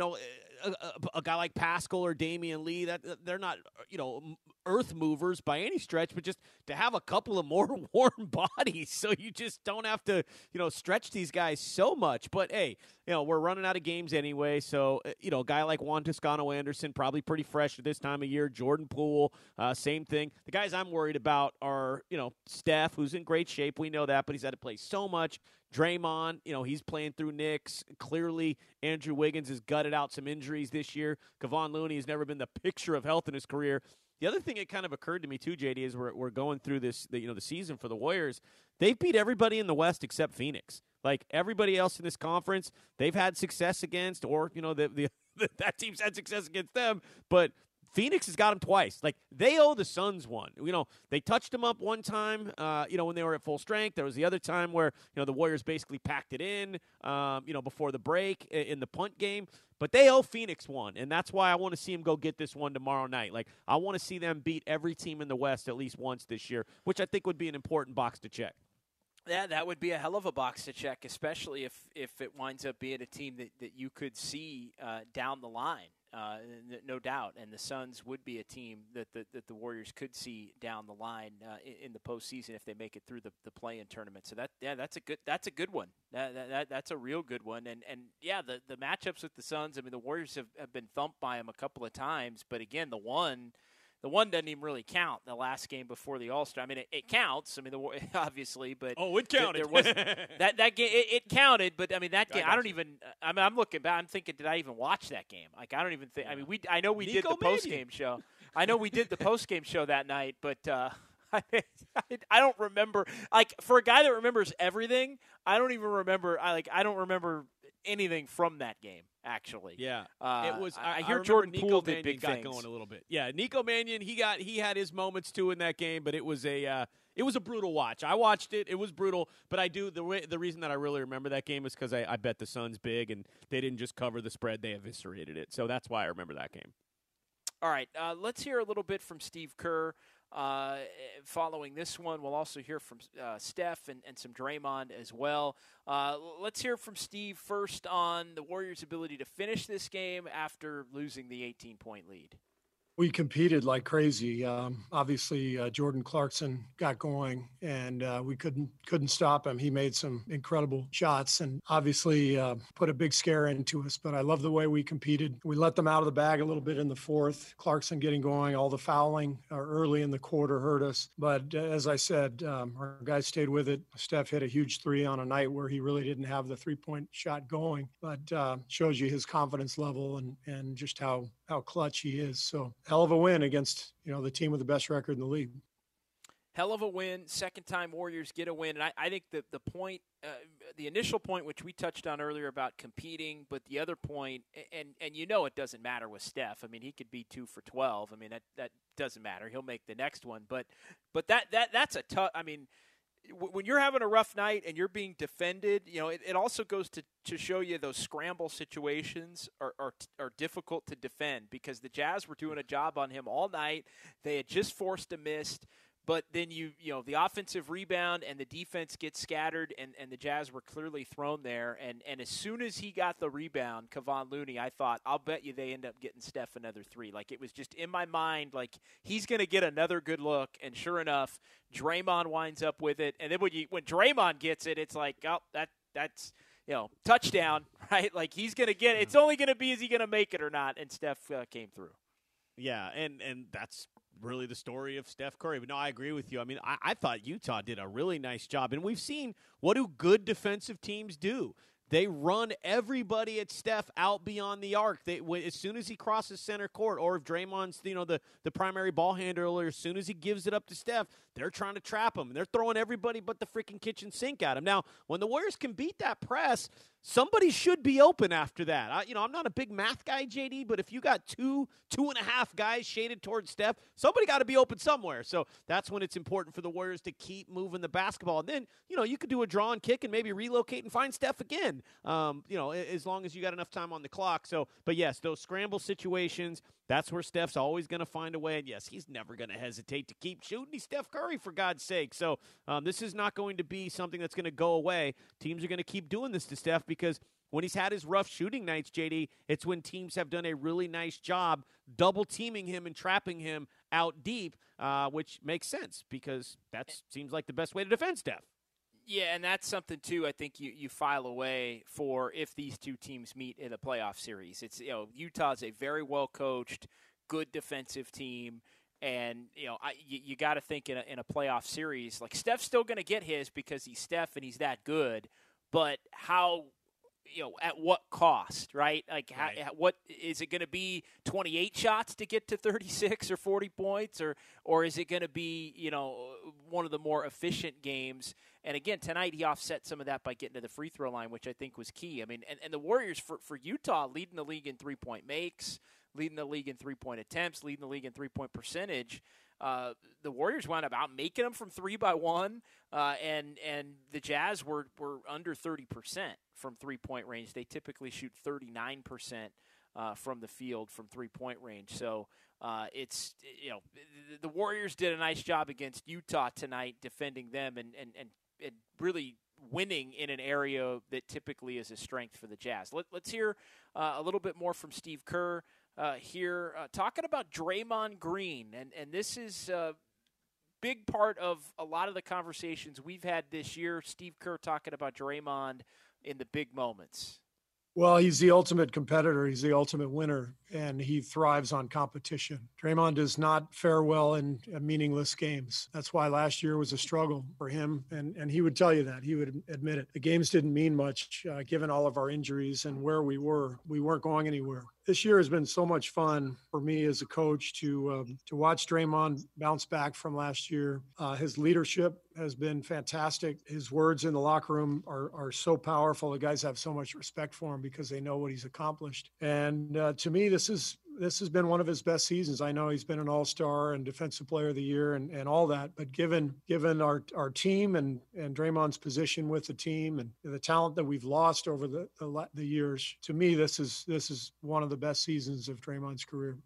a guy like Pascal or Damian Lee, that they're not, earth movers by any stretch, but just to have a couple of more warm bodies so you just don't have to, stretch these guys so much. But, hey, we're running out of games anyway, so, a guy like Juan Toscano-Anderson, probably pretty fresh at this time of year. Jordan Poole, same thing. The guys I'm worried about are, Steph, who's in great shape. We know that, but he's had to play so much. Draymond, he's playing through nicks. Clearly, Andrew Wiggins has gutted out some injuries this year. Kevon Looney has never been the picture of health in his career. The other thing that kind of occurred to me too, JD, is we're going through this, the season for the Warriors. They've beat everybody in the West except Phoenix. Like everybody else in this conference, they've had success against, or that team's had success against them, but Phoenix has got them twice. Like, they owe the Suns one. They touched them up one time, when they were at full strength. There was the other time where, the Warriors basically packed it in, before the break in the punt game. But they owe Phoenix one, and that's why I want to see them go get this one tomorrow night. Like, I want to see them beat every team in the West at least once this year, which I think would be an important box to check. Yeah, that would be a hell of a box to check, especially if it winds up being a team that you could see down the line, no doubt. And the Suns would be a team that the Warriors could see down the line in the postseason if they make it through the play-in tournament. So that's a good one. That's a real good one. And yeah, the matchups with the Suns. I mean, the Warriors have been thumped by them a couple of times, but again, the one doesn't even really count. The last game before the All-Star. I mean, it counts. I mean, obviously, but it counted. There wasn't that game. It counted, but I mean that game. I don't even. I mean, I'm looking back. I'm thinking, did I even watch that game? Like, I don't even think. I mean, I know we did the post-game show. I know we did the post-game show that night, but I don't remember. Like, for a guy that remembers everything, I don't even remember. I don't remember anything from that game. Actually, yeah, it was. I hear Jordan Poole did big got things. Going a little bit. Yeah, Nico Mannion, he had his moments too in that game, but it was a brutal watch. I watched it; it was brutal. But the reason that I really remember that game is because I bet the Suns big, and they didn't just cover the spread; they eviscerated it. So that's why I remember that game. All right, let's hear a little bit from Steve Kerr. Following this one, we'll also hear from Steph and some Draymond as well. Let's hear from Steve first on the Warriors' ability to finish this game after losing the 18-point lead. We competed like crazy. Obviously, Jordan Clarkson got going, and we couldn't stop him. He made some incredible shots, and obviously put a big scare into us. But I love the way we competed. We let them out of the bag a little bit in the fourth. Clarkson getting going, all the fouling early in the quarter hurt us. But as I said, our guys stayed with it. Steph hit a huge three on a night where he really didn't have the three-point shot going, but shows you his confidence level and just how clutch he is. So hell of a win against, the team with the best record in the league. Hell of a win. Second time Warriors get a win. And I think the point, the initial point, which we touched on earlier about competing, but the other point, and it doesn't matter with Steph. I mean, he could be 2 for 12. I mean, that doesn't matter. He'll make the next one. But that's a tough, I mean, when you're having a rough night and you're being defended, it also goes to show you those scramble situations are difficult to defend because the Jazz were doing a job on him all night. They had just forced a miss, but then the offensive rebound and the defense gets scattered and the Jazz were clearly thrown there. And as soon as he got the rebound, Kevon Looney, I thought, I'll bet you they end up getting Steph another three. Like, it was just in my mind, like, he's going to get another good look. And sure enough, Draymond winds up with it. And then when Draymond gets it, it's like, oh, that's touchdown, right? Like, he's going to get it. It's only going to be, is he going to make it or not? And Steph came through. Yeah, and that's really the story of Steph Curry. But no, I agree with you. I mean, I thought Utah did a really nice job. And we've seen what do good defensive teams do. They run everybody at Steph out beyond the arc. As soon as he crosses center court, or if Draymond's the primary ball handler, as soon as he gives it up to Steph, they're trying to trap him. They're throwing everybody but the freaking kitchen sink at him. Now, when the Warriors can beat that press, somebody should be open after that. I'm not a big math guy, JD, but if you got 2.5 guys shaded towards Steph, somebody got to be open somewhere. So that's when it's important for the Warriors to keep moving the basketball. And then, you could do a draw and kick and maybe relocate and find Steph again, as long as you got enough time on the clock. So, but yes, those scramble situations, that's where Steph's always going to find a way. And yes, he's never going to hesitate to keep shooting. He's Steph Curry, for God's sake. So this is not going to be something that's going to go away. Teams are going to keep doing this to Steph because when he's had his rough shooting nights, JD, it's when teams have done a really nice job double-teaming him and trapping him out deep, which makes sense because that seems like the best way to defend Steph. Yeah, and that's something, too, I think you file away for if these two teams meet in a playoff series. It's Utah's a very well-coached, good defensive team, and you got to think in a playoff series, like Steph's still going to get his because he's Steph and he's that good, but how – at what cost, right? Like, right. What is it going to be? 28 shots to get to 36 or 40 points, or is it going to be one of the more efficient games? And again, tonight he offset some of that by getting to the free throw line, which I think was key. I mean, and the Warriors for Utah leading the league in 3-point makes, leading the league in 3-point attempts, leading the league in 3-point percentage. The Warriors wound up out making them from 3 by 1, and the Jazz were under 30% from 3-point range. They typically shoot 39% from the field from 3-point range. So the Warriors did a nice job against Utah tonight defending them and really winning in an area that typically is a strength for the Jazz. Let's hear a little bit more from Steve Kerr here, talking about Draymond Green. And this is a big part of a lot of the conversations we've had this year. Steve Kerr talking about Draymond in the big moments. Well, he's the ultimate competitor. He's the ultimate winner, and he thrives on competition. Draymond does not fare well in meaningless games. That's why last year was a struggle for him, and he would tell you that. He would admit it. The games didn't mean much, given all of our injuries and where we were. We weren't going anywhere. This year has been so much fun for me as a coach to watch Draymond bounce back from last year. His leadership has been fantastic. His words in the locker room are so powerful. The guys have so much respect for him because they know what he's accomplished. And to me, this has been one of his best seasons. I know he's been an all-star and defensive player of the year and all that, but given our team and Draymond's position with the team and the talent that we've lost over the years, to me, this is one of the best seasons of Draymond's career.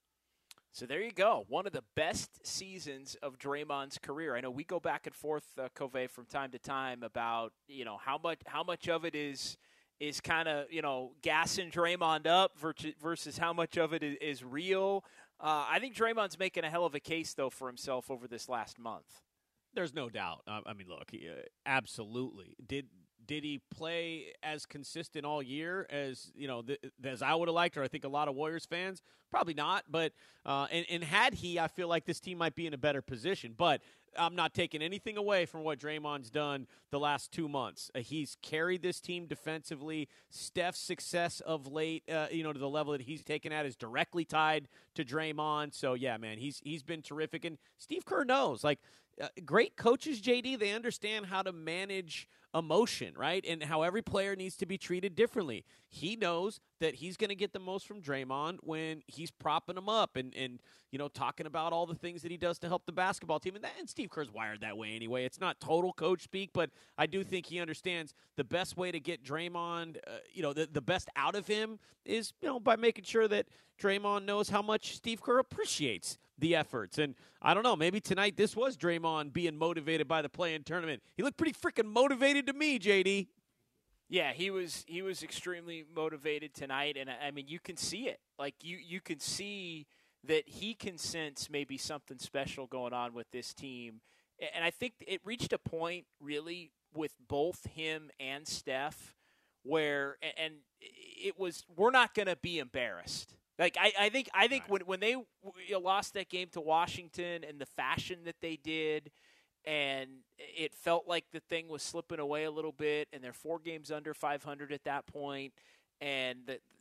So there you go. One of the best seasons of Draymond's career. I know we go back and forth, Covey, from time to time about, how much of it is kind of, gassing Draymond up versus how much of it is real. I think Draymond's making a hell of a case, though, for himself over this last month. There's no doubt. Look, absolutely. Did he play as consistent all year as as I would have liked, or I think a lot of Warriors fans? Probably not. But and had he, I feel like this team might be in a better position. But I'm not taking anything away from what Draymond's done the last 2 months. He's carried this team defensively. Steph's success of late, to the level that he's taken at is directly tied to Draymond. So yeah, man, he's been terrific. And Steve Kerr knows, great coaches, JD, they understand how to manage emotion, right? And how every player needs to be treated differently. He knows that he's going to get the most from Draymond when he's propping him up and talking about all the things that he does to help the basketball team. And Steve Kerr's wired that way anyway. It's not total coach speak, but I do think he understands the best way to get Draymond, the best out of him is, by making sure that Draymond knows how much Steve Kerr appreciates the efforts. And I don't know, maybe tonight this was Draymond being motivated by the play-in tournament. He looked pretty freaking motivated to me, JD. Yeah, he was extremely motivated tonight, and I mean, you can see it. You can see that he can sense maybe something special going on with this team. And I think it reached a point really with both him and Steph where and it was, we're not going to be embarrassed. I think right. when they lost that game to Washington and the fashion that they did, and it felt like the thing was slipping away a little bit, and they're 4 games under 500 at that point. And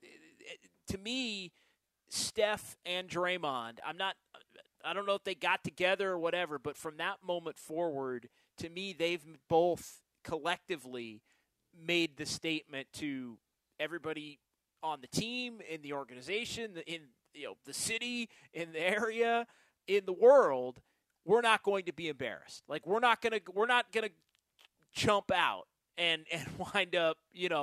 to me, Steph and Draymond, I don't know if they got together or whatever, but from that moment forward, to me, they've both collectively made the statement to everybody on the team, in the organization, in the city, in the area, in the world. We're not going to be embarrassed. We're not gonna chump out and wind up,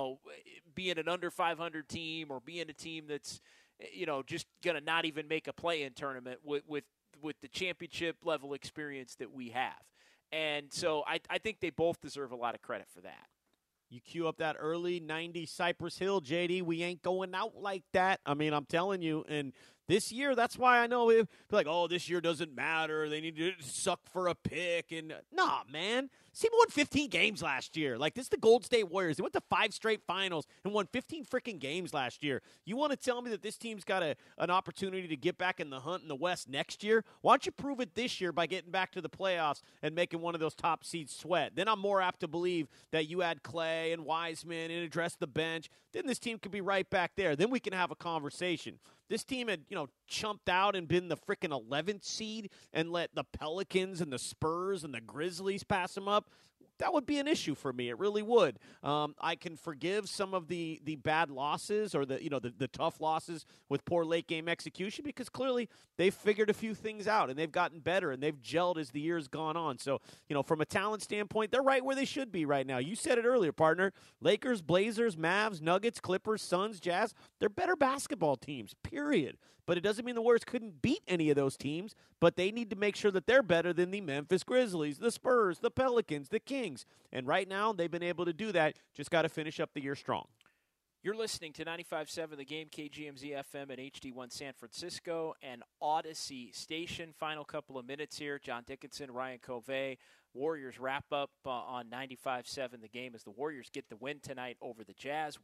being an under 500 team or being a team that's, just gonna not even make a play-in tournament with the championship level experience that we have. And so I think they both deserve a lot of credit for that. You cue up that early 90s Cypress Hill, JD. We ain't going out like that. I mean, I'm telling you. And this year, that's why I know we're like, oh, this year doesn't matter. They need to suck for a pick. And nah, man. This team won 15 games last year. This is the Golden State Warriors. They went to 5 straight finals and won 15 freaking games last year. You want to tell me that this team's got an opportunity to get back in the hunt in the West next year? Why don't you prove it this year by getting back to the playoffs and making one of those top seeds sweat? Then I'm more apt to believe that you add Clay and Wiseman and address the bench. Then this team could be right back there. Then we can have a conversation. This team had, chumped out and been the freaking 11th seed and let the Pelicans and the Spurs and the Grizzlies pass them up. That would be an issue for me. It really would. I can forgive some of the bad losses or the tough losses with poor late game execution because clearly they've figured a few things out and they've gotten better and they've gelled as the year's gone on. So, from a talent standpoint, they're right where they should be right now. You said it earlier, partner. Lakers, Blazers, Mavs, Nuggets, Clippers, Suns, Jazz, they're better basketball teams, period. but it doesn't mean the Warriors couldn't beat any of those teams, but they need to make sure that they're better than the Memphis Grizzlies, the Spurs, the Pelicans, the Kings. And right now, they've been able to do that. Just got to finish up the year strong. You're listening to 95.7 The Game, KGMZ FM and HD1 San Francisco and Odyssey Station. Final couple of minutes here. John Dickinson, Ryan Covey. Warriors wrap up on 95.7 The Game as the Warriors get the win tonight over the Jazz,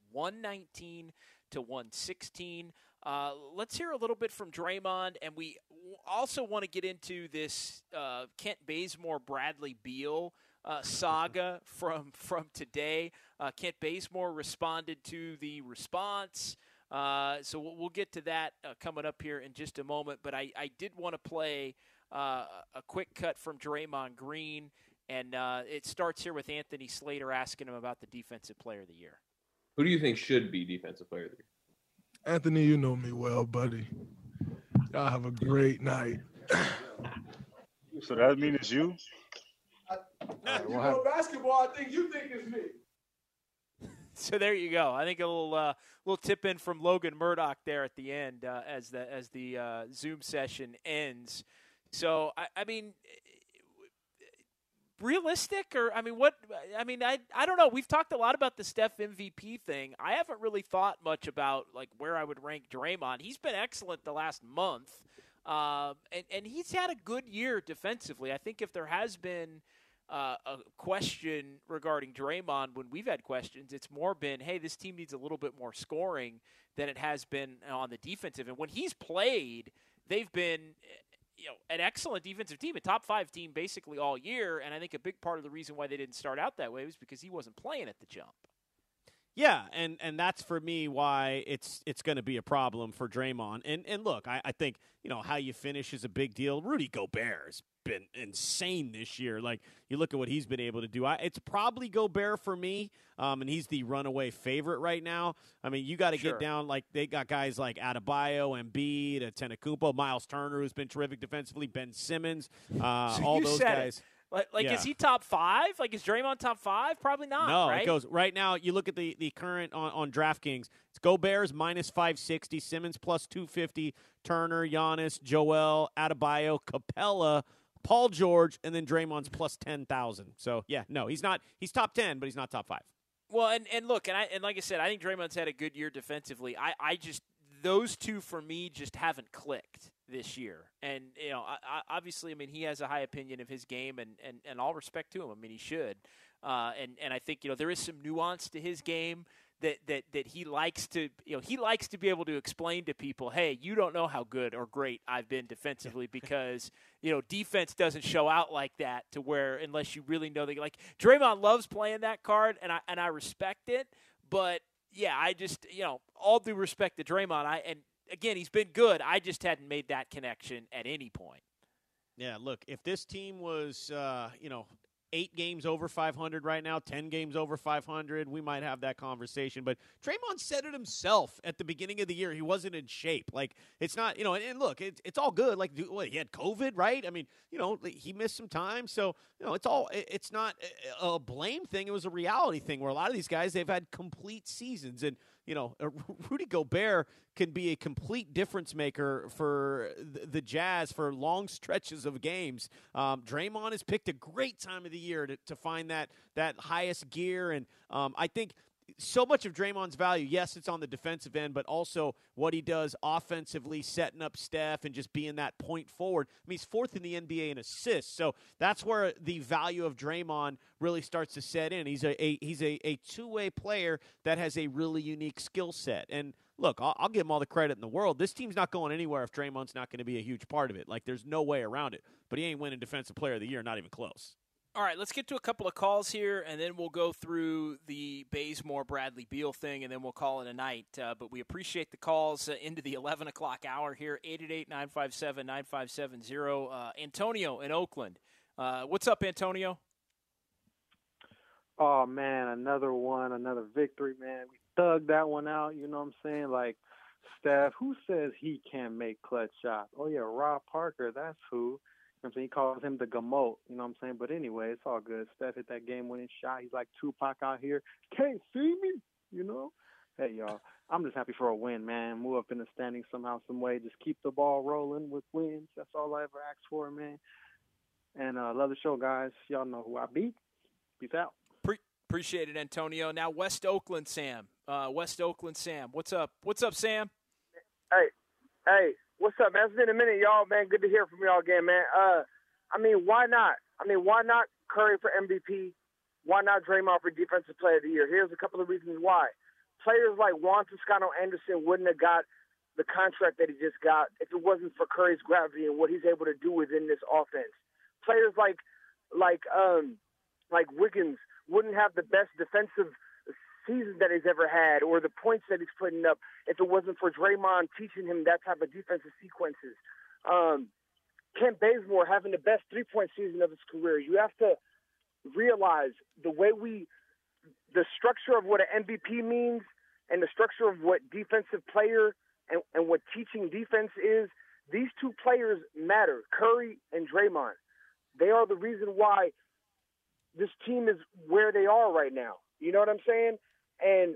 119-116. Let's hear a little bit from Draymond, and we also want to get into this Kent Bazemore, Bradley Beal saga from today. Kent Bazemore responded to the response, so we'll get to that coming up here in just a moment. But I did want to play a quick cut from Draymond Green, and it starts here with Anthony Slater asking him about the Defensive Player of the Year. Who do you think should be Defensive Player of the Year? Anthony, you know me well, buddy. Y'all have a great night. So that means it's you? You know basketball, I think you think it's me. So there you go. I think a little tip in from Logan Murdoch there at the end as the Zoom session ends. So I mean, realistic or I mean, what? I mean, I don't know. We've talked a lot about the Steph MVP thing. I haven't really thought much about like where I would rank Draymond. He's been excellent the last month, and he's had a good year defensively. I think if there has been a question regarding Draymond when we've had questions, it's more been, hey, this team needs a little bit more scoring than it has been on the defensive. And when he's played, they've been an excellent defensive team, a top 5 team basically all year. And I think a big part of the reason why they didn't start out that way was because he wasn't playing at the jump. Yeah, and that's for me why it's going to be a problem for Draymond. And look, I think, how you finish is a big deal. Rudy Gobert's been insane this year. Like, you look at what he's been able to do. It's probably Gobert for me, and he's the runaway favorite right now. I mean, you got to get down, like, they got guys like Adebayo, Embiid, Antetokounmpo, Miles Turner, who's been terrific defensively, Ben Simmons, all those guys. Is he top 5? Like, is Draymond top 5? Probably not. No, right? It goes right now. You look at the current on DraftKings. It's Gobert's minus 560, Simmons plus 250, Turner, Giannis, Joel, Adebayo, Capella, Paul George, and then Draymond's plus 10,000. So yeah, no, he's not. He's top 10, but he's not top 5. Well, and look, and like I said, I think Draymond's had a good year defensively. I just those two for me just haven't clicked this year. And, obviously, I mean, he has a high opinion of his game, and all respect to him. I mean, he should. And I think, there is some nuance to his game that he likes to, he likes to be able to explain to people, hey, you don't know how good or great I've been defensively because, defense doesn't show out like that to where unless you really know like Draymond loves playing that card, and I respect it. But, yeah, I just, all due respect to Draymond, and again, he's been good. I just hadn't made that connection at any point. Yeah, look, if this team was, 8 games over 500 right now, 10 games over 500, we might have that conversation. But Draymond said it himself at the beginning of the year. He wasn't in shape. Like, it's not, and look, it's all good. Like, he had COVID, right? I mean, he missed some time. So, it's not a blame thing. It was a reality thing where a lot of these guys, they've had complete seasons. And, Rudy Gobert can be a complete difference maker for the Jazz for long stretches of games. Draymond has picked a great time of the year to find that highest gear. And I think so much of Draymond's value, yes, it's on the defensive end, but also what he does offensively, setting up Steph and just being that point forward. I mean, he's 4th in the NBA in assists, so that's where the value of Draymond really starts to set in. He's a two-way player that has a really unique skill set. And look, I'll give him all the credit in the world. This team's not going anywhere if Draymond's not going to be a huge part of it. Like, there's no way around it. But he ain't winning Defensive Player of the Year, not even close. All right, let's get to a couple of calls here, and then we'll go through the Bazemore-Bradley Beal thing, and then we'll call it a night. But we appreciate the calls into the 11 o'clock hour here, 888-957-9570. Antonio in Oakland. What's up, Antonio? Oh, man, another victory, man. We thugged that one out, you know what I'm saying? Like, Steph, who says he can't make clutch shots? Oh, yeah, Rob Parker, that's who. You know what I'm saying? He calls him the Gamote, you know what I'm saying? But anyway, it's all good. Steph hit that game-winning shot. He's like Tupac out here. Can't see me, Hey, y'all. I'm just happy for a win, man. Move up in the standings somehow, some way. Just keep the ball rolling with wins. That's all I ever asked for, man. And love the show, guys. Y'all know who I beat. Peace out. Appreciate it, Antonio. Now West Oakland Sam. West Oakland Sam. What's up? What's up, Sam? Hey, what's up, man? It's been a minute, y'all, man. Good to hear from y'all again, man. Why not? Why not Curry for MVP? Why not Draymond for Defensive Player of the Year? Here's a couple of reasons why. Players like Juan Toscano-Anderson wouldn't have got the contract that he just got if it wasn't for Curry's gravity and what he's able to do within this offense. Players like Wiggins wouldn't have the best defensive season that he's ever had or the points that he's putting up if it wasn't for Draymond teaching him that type of defensive sequences. Kent Bazemore having the best three-point season of his career. You have to realize the structure of what an MVP means and the structure of what defensive player and what teaching defense is. These two players matter, Curry and Draymond. They are the reason why this team is where they are right now. You know what I'm saying? And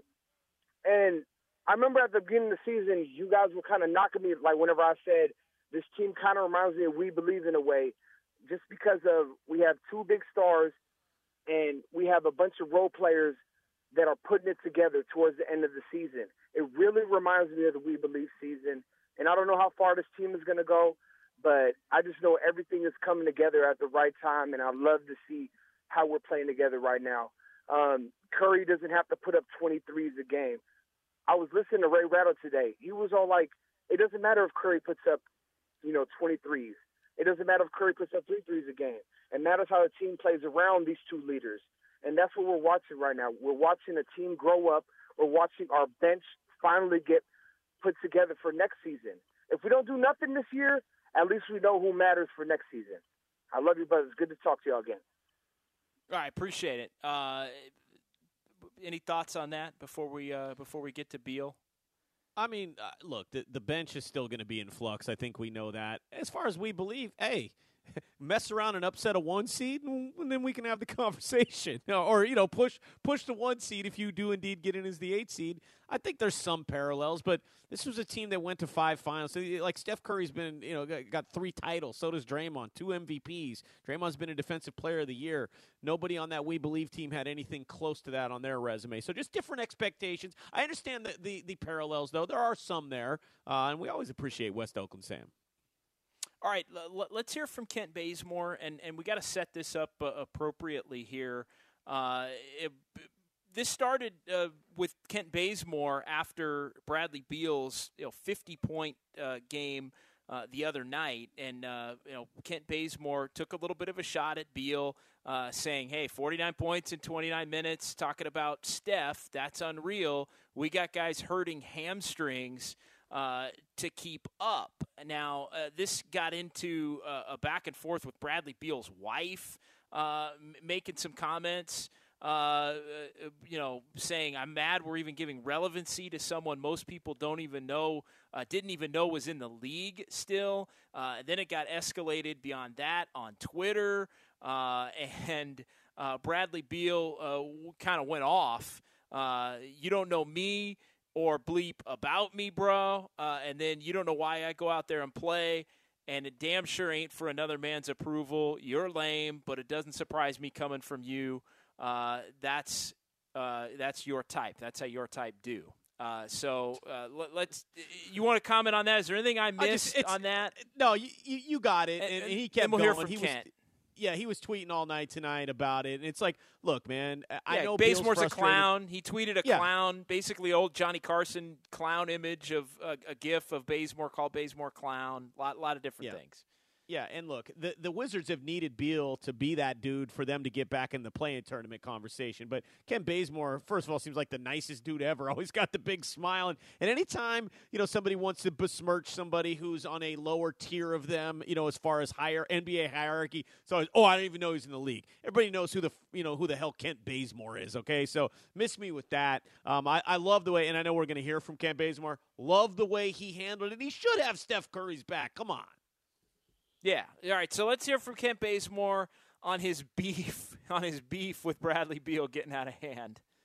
I remember at the beginning of the season, you guys were kind of knocking me, like whenever I said this team kind of reminds me of We Believe in a way, just because of we have two big stars and we have a bunch of role players that are putting it together towards the end of the season. It really reminds me of the We Believe season. And I don't know how far this team is going to go, but I just know everything is coming together at the right time, and I love to see how we're playing together right now. Curry doesn't have to put up 23s a game. I was listening to Ray Rattle today. He was all like, it doesn't matter if Curry puts up, 23s. It doesn't matter if Curry puts up 3 threes a game. It matters how the team plays around these two leaders. And that's what we're watching right now. We're watching a team grow up. We're watching our bench finally get put together for next season. If we don't do nothing this year, at least we know who matters for next season. I love you, brothers. Good to talk to y'all again. All right, appreciate it. Any thoughts on that before we get to Beal? I mean, look, the bench is still going to be in flux. I think we know that. As far as We Believe, hey, mess around and upset a 1 seed, and then we can have the conversation. Or, push the 1 seed if you do indeed get in as the 8 seed. I think there's some parallels, but this was a team that went to 5 finals. So, like, Steph Curry's been, got 3 titles. So does Draymond, 2 MVPs. Draymond's been a Defensive Player of the Year. Nobody on that We Believe team had anything close to that on their resume. So just different expectations. I understand the parallels, though. There are some there, and we always appreciate West Oakland, Sam. All right, let's hear from Kent Bazemore, and we got to set this up appropriately here. This started with Kent Bazemore after Bradley Beal's 50-point game the other night, and Kent Bazemore took a little bit of a shot at Beal, saying, "Hey, 49 points in 29 minutes." Talking about Steph, that's unreal. We got guys hurting hamstrings to keep up. Now, this got into a back and forth with Bradley Beal's wife, making some comments, saying, "I'm mad we're even giving relevancy to someone most people didn't even know was in the league still." Then it got escalated beyond that on Twitter, and Bradley Beal kind of went off. "You don't know me or bleep about me, bro, and then you don't know why I go out there and play, and it damn sure ain't for another man's approval. You're lame, but it doesn't surprise me coming from you. That's your type. That's how your type do." Let's. You want to comment on that? Is there anything I missed on that? No, you got it. And he kept we'll going. Hear from Kent. He was tweeting all night tonight about it. And it's like, look, man, I know Bazemore's Beal's a clown. He tweeted a clown, basically old Johnny Carson clown image of a gif of Bazemore called Bazemore clown. A lot of different things. Yeah, and look, the Wizards have needed Beal to be that dude for them to get back in the play-in tournament conversation. But Kent Bazemore, first of all, seems like the nicest dude ever. Always got the big smile. And anytime, somebody wants to besmirch somebody who's on a lower tier of them, as far as higher NBA hierarchy, so I don't even know he's in the league. Everybody knows who the hell Kent Bazemore is, okay? So miss me with that. I love the way, and I know we're going to hear from Kent Bazemore, love the way he handled it. He should have Steph Curry's back. Come on. Yeah. All right. So let's hear from Kent Bazemore on his beef with Bradley Beal getting out of hand.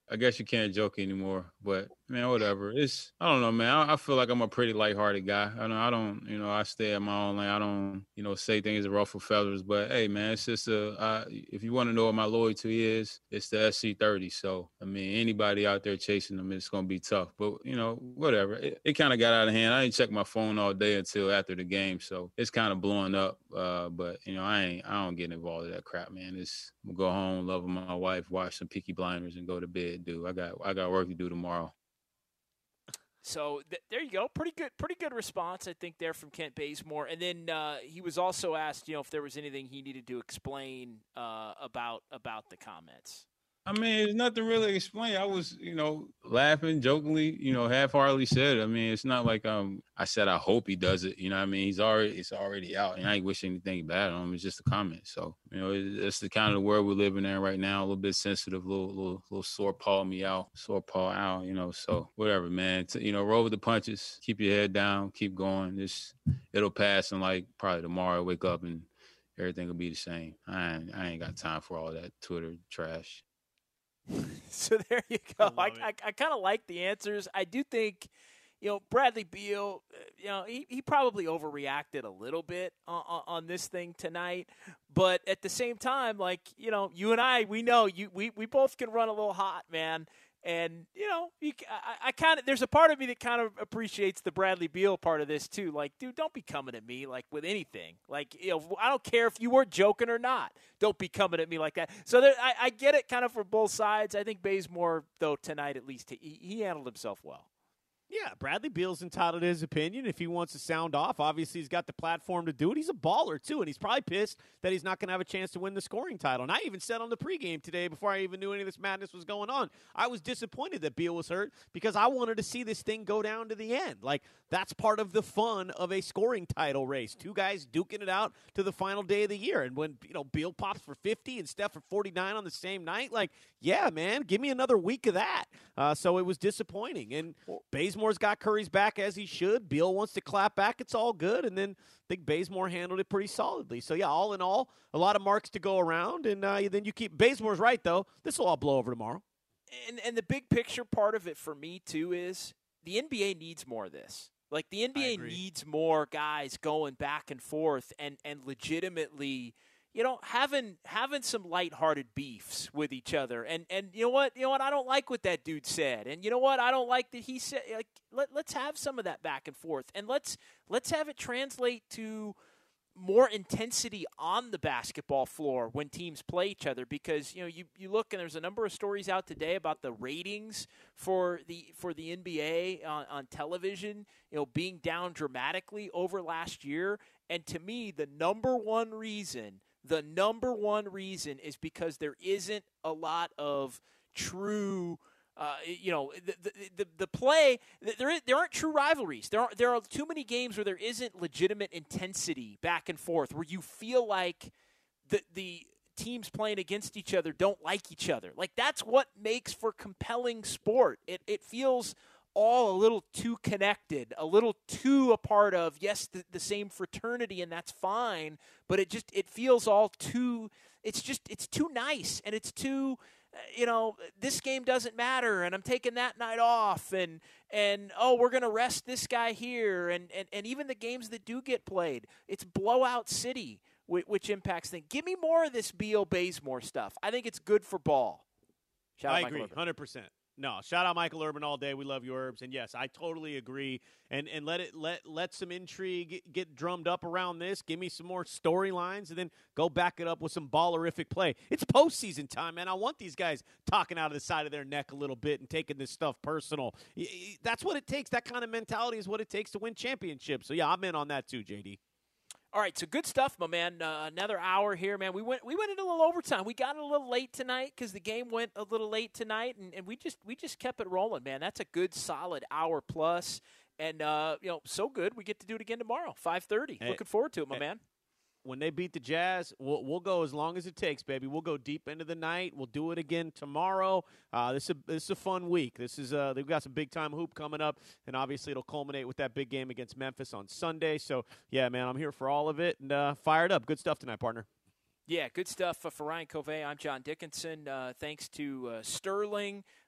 I guess you can't joke anymore, but man, whatever. I don't know, man. I feel like I'm a pretty lighthearted guy. I don't, I stay at my own lane. I don't, say things that ruffle feathers. But hey, man, it's just if you want to know what my loyalty is, it's the SC30. So I mean, anybody out there chasing them, it's gonna be tough. But whatever. It kind of got out of hand. I didn't check my phone all day until after the game, so it's kind of blowing up. But I don't get involved in that crap, man. I'm gonna go home, love my wife, watch some Peaky Blinders, and go to bed, dude. I got work to do tomorrow. So there you go. Pretty good response, I think, there from Kent Bazemore. And then he was also asked, if there was anything he needed to explain about the comments. I mean, there's nothing really to explain. I was, laughing, jokingly, half-heartedly said it. I mean, it's not like I said I hope he does it. You know what I mean? It's already out, and I ain't wishing anything bad on him. It's just a comment. So, it's the kind of world we're living in right now. A little bit sensitive, little sore paw out. So whatever, man. Roll with the punches. Keep your head down. Keep going. It'll pass, and like probably tomorrow, wake up and everything will be the same. I ain't got time for all that Twitter trash. So there you go. I kind of like the answers. I do think, Bradley Beal, he probably overreacted a little bit on this thing tonight. But at the same time, like, you and I, we know we both can run a little hot, man. And, I kind of, there's a part of me that kind of appreciates the Bradley Beal part of this too. Like, dude, don't be coming at me like with anything. Like, I don't care if you were joking or not. Don't be coming at me like that. So I get it kind of for both sides. I think Bazemore, though, tonight at least, he handled himself well. Yeah, Bradley Beal's entitled to his opinion. If he wants to sound off, obviously he's got the platform to do it. He's a baller, too, and he's probably pissed that he's not going to have a chance to win the scoring title. And I even said on the pregame today, before I even knew any of this madness was going on, I was disappointed that Beal was hurt because I wanted to see this thing go down to the end. Like, that's part of the fun of a scoring title race. Two guys duking it out to the final day of the year. And when, Beal pops for 50 and Steph for 49 on the same night, like, yeah, man, give me another week of that. So it was disappointing. And Bazemore's got Curry's back as he should. Beal wants to clap back. It's all good. And then I think Bazemore handled it pretty solidly. So, yeah, all in all, a lot of marks to go around. And then you keep – Bazemore's right, though. This will all blow over tomorrow. And the big picture part of it for me, too, is the NBA needs more of this. Like, the NBA needs more guys going back and forth and legitimately – having some lighthearted beefs with each other. And you know what? I don't like what that dude said. And you know what? I don't like that he said, like, let's have some of that back and forth. And let's have it translate to more intensity on the basketball floor when teams play each other, because you look, and there's a number of stories out today about the ratings for the NBA on television, being down dramatically over last year. And to me, the number one reason is because there isn't a lot of true, the play. There aren't true rivalries. There are too many games where there isn't legitimate intensity back and forth, where you feel like the teams playing against each other don't like each other. Like, that's what makes for compelling sport. It feels all a little too connected, a little too a part of, yes, the same fraternity, and that's fine, but it feels all too, it's too nice, and it's too, this game doesn't matter, and I'm taking that night off, and we're going to rest this guy here, and even the games that do get played, it's blowout city, which impacts things. Give me more of this Beal Bazemore stuff. I think it's good for ball. I agree, 100%. No, shout out Michael Urban all day. We love you, Urbs. And yes, I totally agree. And let some intrigue get drummed up around this. Give me some more storylines, and then go back it up with some ballerific play. It's postseason time, man. I want these guys talking out of the side of their neck a little bit and taking this stuff personal. That's what it takes. That kind of mentality is what it takes to win championships. So yeah, I'm in on that too, JD. All right, so good stuff, my man. Another hour here, man. We went into a little overtime. We got a little late tonight because the game went a little late tonight, and we just kept it rolling, man. That's a good, solid hour plus, and so good. We get to do it again tomorrow, 5:30. Looking forward to it, my man. When they beat the Jazz, we'll go as long as it takes, baby. We'll go deep into the night. We'll do it again tomorrow. This is a fun week. They've got some big-time hoop coming up, and obviously it'll culminate with that big game against Memphis on Sunday. So, yeah, man, I'm here for all of it, and fired up. Good stuff tonight, partner. Yeah, good stuff. For Ryan Covey, I'm John Dickinson. Thanks to Sterling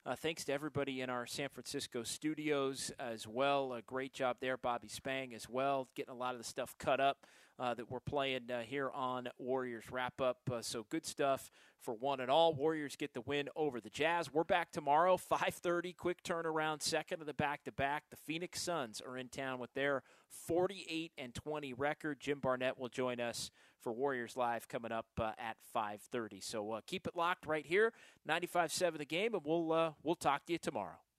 Thanks to everybody in our San Francisco studios as well. A great job there, Bobby Spang as well, getting a lot of the stuff cut up that we're playing here on Warriors Wrap-Up. So good stuff for one and all. Warriors get the win over the Jazz. We're back tomorrow, 5:30, quick turnaround, second of the back-to-back. The Phoenix Suns are in town with their 48-20 record. Jim Barnett will join us for Warriors Live coming up at 5:30. So keep it locked right here, 95.7 The Game, and we'll talk to you tomorrow.